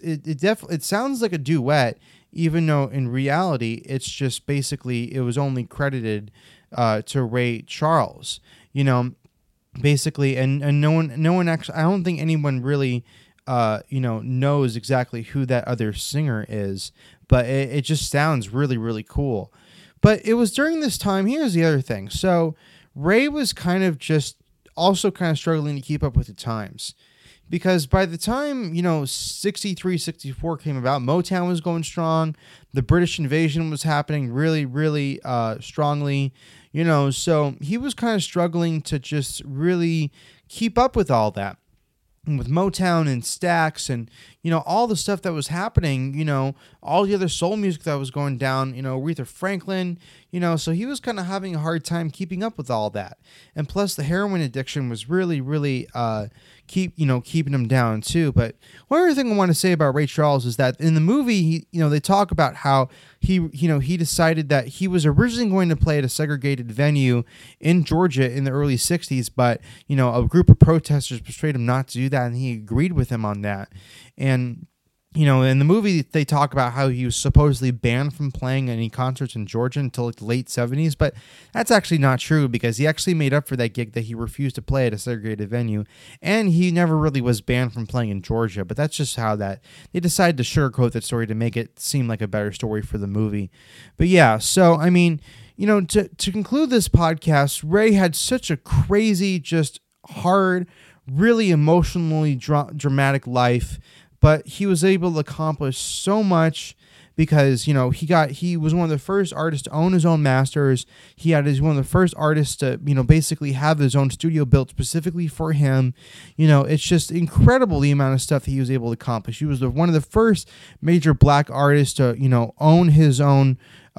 like a duet, even though in reality it's just basically it was only credited to Ray Charles, you know, basically, and no one actually, I don't think anyone really knows exactly who that other singer is, but it just sounds really, really cool. But it was during this time, here's the other thing. So Ray was kind of struggling to keep up with the times. Because by the time, 63, 64 came about, Motown was going strong. The British invasion was happening really, really strongly. So he was kind of struggling to just really keep up with all that. And with Motown and Stax and, all the stuff that was happening, all the other soul music that was going down, Aretha Franklin, so he was kind of having a hard time keeping up with all that. And plus the heroin addiction was really, really keeping him down too. But one other thing I want to say about Ray Charles is that in the movie, they talk about how he decided that he was originally going to play at a segregated venue in Georgia in the early 60s, but, a group of protesters persuaded him not to do that, and he agreed with him on that. And, in the movie, they talk about how he was supposedly banned from playing any concerts in Georgia until the late 70s, but that's actually not true because he actually made up for that gig that he refused to play at a segregated venue, and he never really was banned from playing in Georgia, but that's just how they decided to sugarcoat that story to make it seem like a better story for the movie. But yeah, so, I mean, to conclude this podcast, Ray had such a crazy, just hard, really emotionally dramatic life, but he was able to accomplish so much because, he was one of the first artists to own his own masters. He one of the first artists to, basically have his own studio built specifically for him. It's just incredible the amount of stuff that he was able to accomplish. He was one of the first major black artists to, own his own,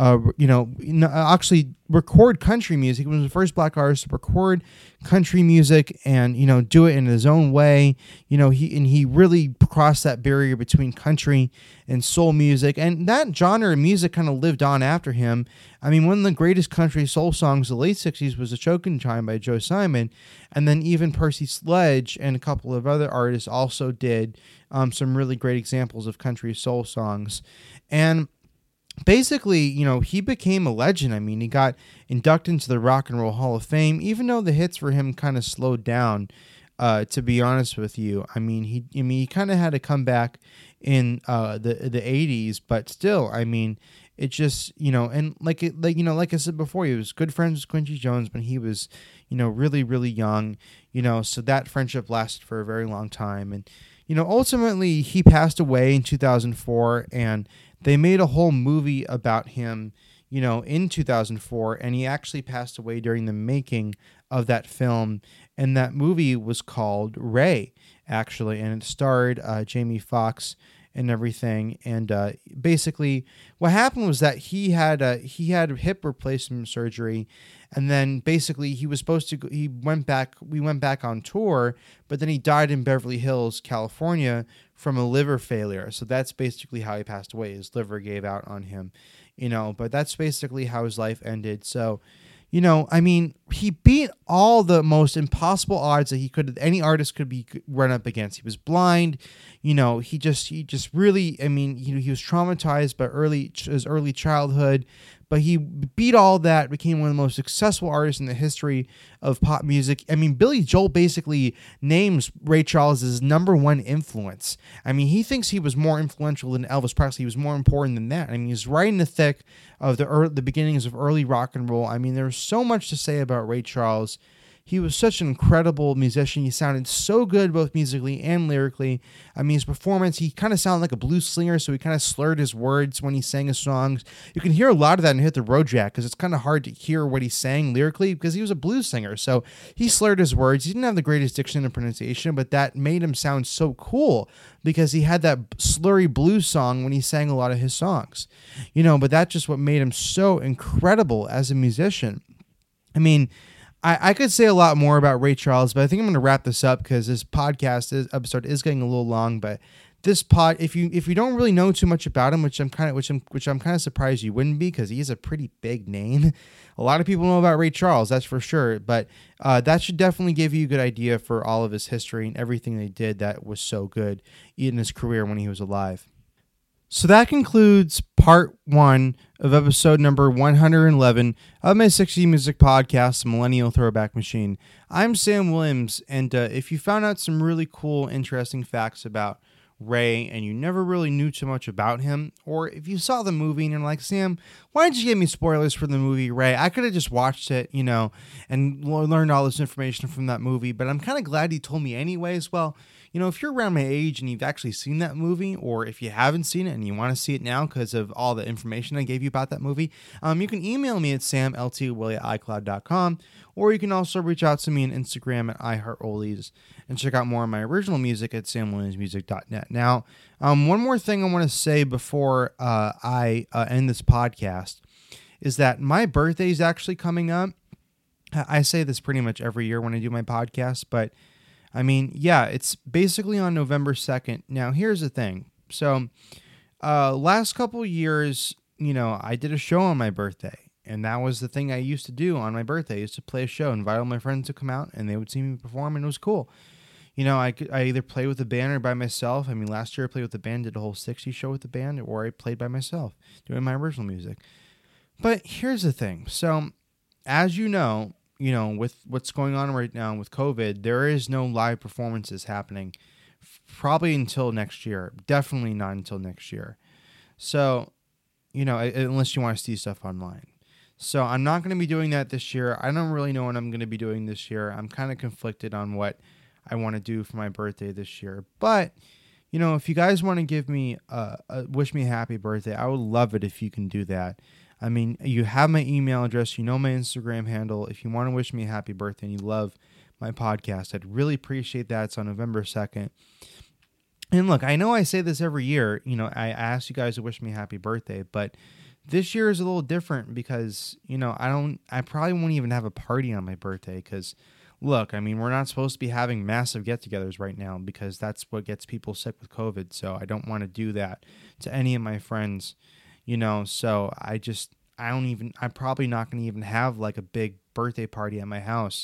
actually record country music. He was the first black artist to record country music and, do it in his own way. He really crossed that barrier between country and soul music. And that genre of music kind of lived on after him. I mean, one of the greatest country soul songs of the late 60s was "A Choking Time" by Joe Simon. And then even Percy Sledge and a couple of other artists also did some really great examples of country soul songs. And basically, he became a legend. I mean, he got inducted into the Rock and Roll Hall of Fame, even though the hits for him kind of slowed down, to be honest with you. I mean, he kind of had to come back in the 80s, but still, I mean, it just, and like I said before, he was good friends with Quincy Jones when he was, really, really young, so that friendship lasted for a very long time. And, ultimately he passed away in 2004, and they made a whole movie about him, in 2004, and he actually passed away during the making of that film. And that movie was called Ray, actually, and it starred Jamie Foxx and everything. And basically, what happened was that he had a hip replacement surgery, and then basically he was supposed to. He went back. We went back on tour, but then he died in Beverly Hills, California, from a liver failure. So that's basically how he passed away. His liver gave out on him, But that's basically how his life ended. So. I mean, he beat all the most impossible odds that any artist could be run up against. He was blind, he just really, I mean, he was traumatized by his early childhood, but he beat all that, became one of the most successful artists in the history of pop music. I mean, Billy Joel basically names Ray Charles his number one influence. I mean, he thinks he was more influential than Elvis Presley. He was more important than that. I mean, he's right in the thick of the beginnings of early rock and roll. I mean, there's so much to say about Ray Charles. He was such an incredible musician. He sounded so good both musically and lyrically. I mean, his performance, he kind of sounded like a blues slinger, so he kind of slurred his words when he sang his songs. You can hear a lot of that in Hit the Road Jack because it's kind of hard to hear what he's saying lyrically because he was a blues singer. So he slurred his words. He didn't have the greatest diction and pronunciation, but that made him sound so cool because he had that slurry blues song when he sang a lot of his songs. But that's just what made him so incredible as a musician. I mean, I could say a lot more about Ray Charles, but I think I'm going to wrap this up because this episode is getting a little long. But this if you don't really know too much about him, which I'm kind of surprised you wouldn't be, because he is a pretty big name. A lot of people know about Ray Charles, that's for sure. But that should definitely give you a good idea for all of his history and everything they did that was so good in his career when he was alive. So that concludes part 1 of episode number 111 of my 60 Music Podcast, Millennial Throwback Machine. I'm Sam Williams, and if you found out some really cool, interesting facts about Ray and you never really knew too much about him, or if you saw the movie and you're like, Sam, why didn't you give me spoilers for the movie Ray? I could have just watched it, and learned all this information from that movie, but I'm kind of glad he told me anyways. Well, if you're around my age and you've actually seen that movie, or if you haven't seen it and you want to see it now because of all the information I gave you about that movie, you can email me at samltwilly@icloud.com, or you can also reach out to me on Instagram at iHeartOlies and check out more of my original music at samwilliamsmusic.net. Now, one more thing I want to say before I end this podcast is that my birthday is actually coming up. I say this pretty much every year when I do my podcast, but I mean, yeah, it's basically on November 2nd. Now, here's the thing. So, last couple years, I did a show on my birthday, and that was the thing I used to do on my birthday, is to play a show, invite all my friends to come out, and they would see me perform, and it was cool. I either play with a band or by myself. I mean, last year I played with the band, did a whole 60 show with the band, or I played by myself, doing my original music. But here's the thing. So, as you know, with what's going on right now with COVID, there is no live performances happening probably until next year. Definitely not until next year. So, unless you want to see stuff online. So I'm not going to be doing that this year. I don't really know what I'm going to be doing this year. I'm kind of conflicted on what I want to do for my birthday this year. But, if you guys want to give me wish me a happy birthday, I would love it if you can do that. I mean, you have my email address, my Instagram handle. If you want to wish me a happy birthday and you love my podcast, I'd really appreciate that. It's on November 2nd. And look, I know I say this every year, I ask you guys to wish me a happy birthday, but this year is a little different because, I probably won't even have a party on my birthday because, look, I mean, we're not supposed to be having massive get-togethers right now because that's what gets people sick with COVID. So I don't want to do that to any of my friends. So I'm probably not going to even have like a big birthday party at my house,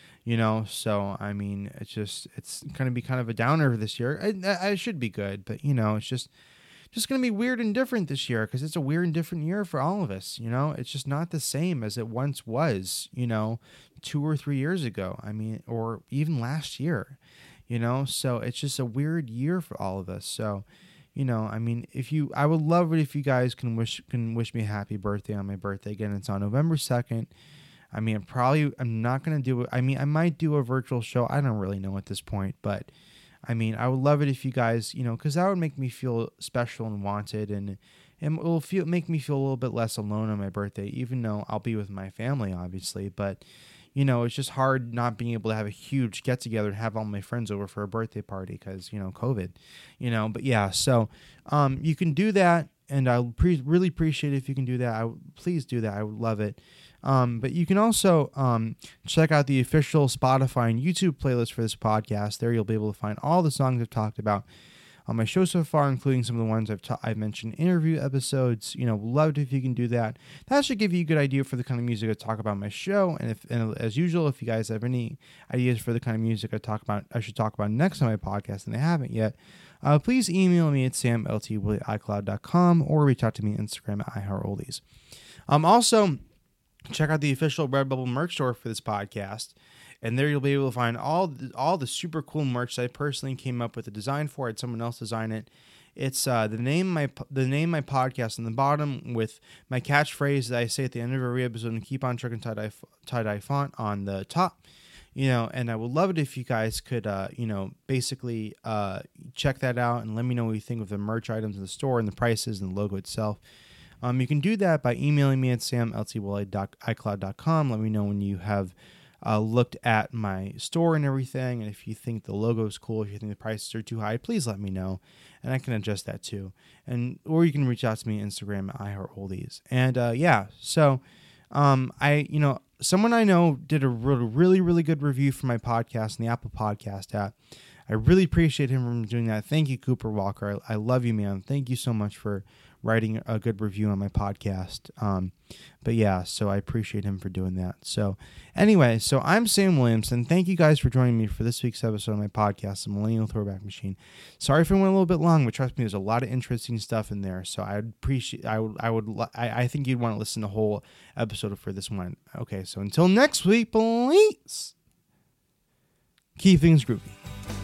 so I mean, it's going to be kind of a downer this year. It should be good, but it's just going to be weird and different this year because it's a weird and different year for all of us. It's just not the same as it once was, 2 or 3 years ago. I mean, or even last year, so it's just a weird year for all of us. So, I mean, I would love it if you guys can wish me a happy birthday on my birthday. Again, it's on November 2nd. I mean, I'm not going to do it. I mean, I might do a virtual show. I don't really know at this point, but I mean, I would love it if you guys, because that would make me feel special and wanted, and it will make me feel a little bit less alone on my birthday, even though I'll be with my family, obviously. But, it's just hard not being able to have a huge get together and have all my friends over for a birthday party because, COVID, but yeah, so you can do that. And I really appreciate it if you can do that. Please do that. I would love it. But you can also check out the official Spotify and YouTube playlist for this podcast. There you'll be able to find all the songs I've talked about on my show so far, including some of the ones I've mentioned in interview episodes. Loved if you can do that. That should give you a good idea for the kind of music I talk about on my show. And as usual, if you guys have any ideas for the kind of music I should talk about next on my podcast and I haven't yet, please email me at samltwooley@icloud.com or reach out to me on Instagram at iHeartOldies. Also, check out the official Redbubble merch store for this podcast, and there you'll be able to find all the super cool merch that I personally came up with the design for. I had someone else design it. It's the name of my podcast on the bottom with my catchphrase that I say at the end of every episode and keep on trucking tie-dye font on the top. And I would love it if you guys could, basically check that out and let me know what you think of the merch items in the store and the prices and the logo itself. You can do that by emailing me at samltwooley@icloud.com. Let me know when you have looked at my store and everything, and if you think the logo is cool, if you think the prices are too high, please let me know, and I can adjust that too. Or you can reach out to me on Instagram at iHeartOldies. And someone I know did a really, really good review for my podcast in the Apple Podcast app. I really appreciate him for doing that. Thank you, Cooper Walker. I love you, man. Thank you so much for writing a good review on my podcast. So I appreciate him for doing that. So anyway, I'm Sam Williamson. Thank you guys for joining me for this week's episode of my podcast, The Millennial Throwback Machine. Sorry if it went a little bit long, but trust me, there's a lot of interesting stuff in there. So I think you'd want to listen to the whole episode for this one. Okay, so until next week, please keep things groovy.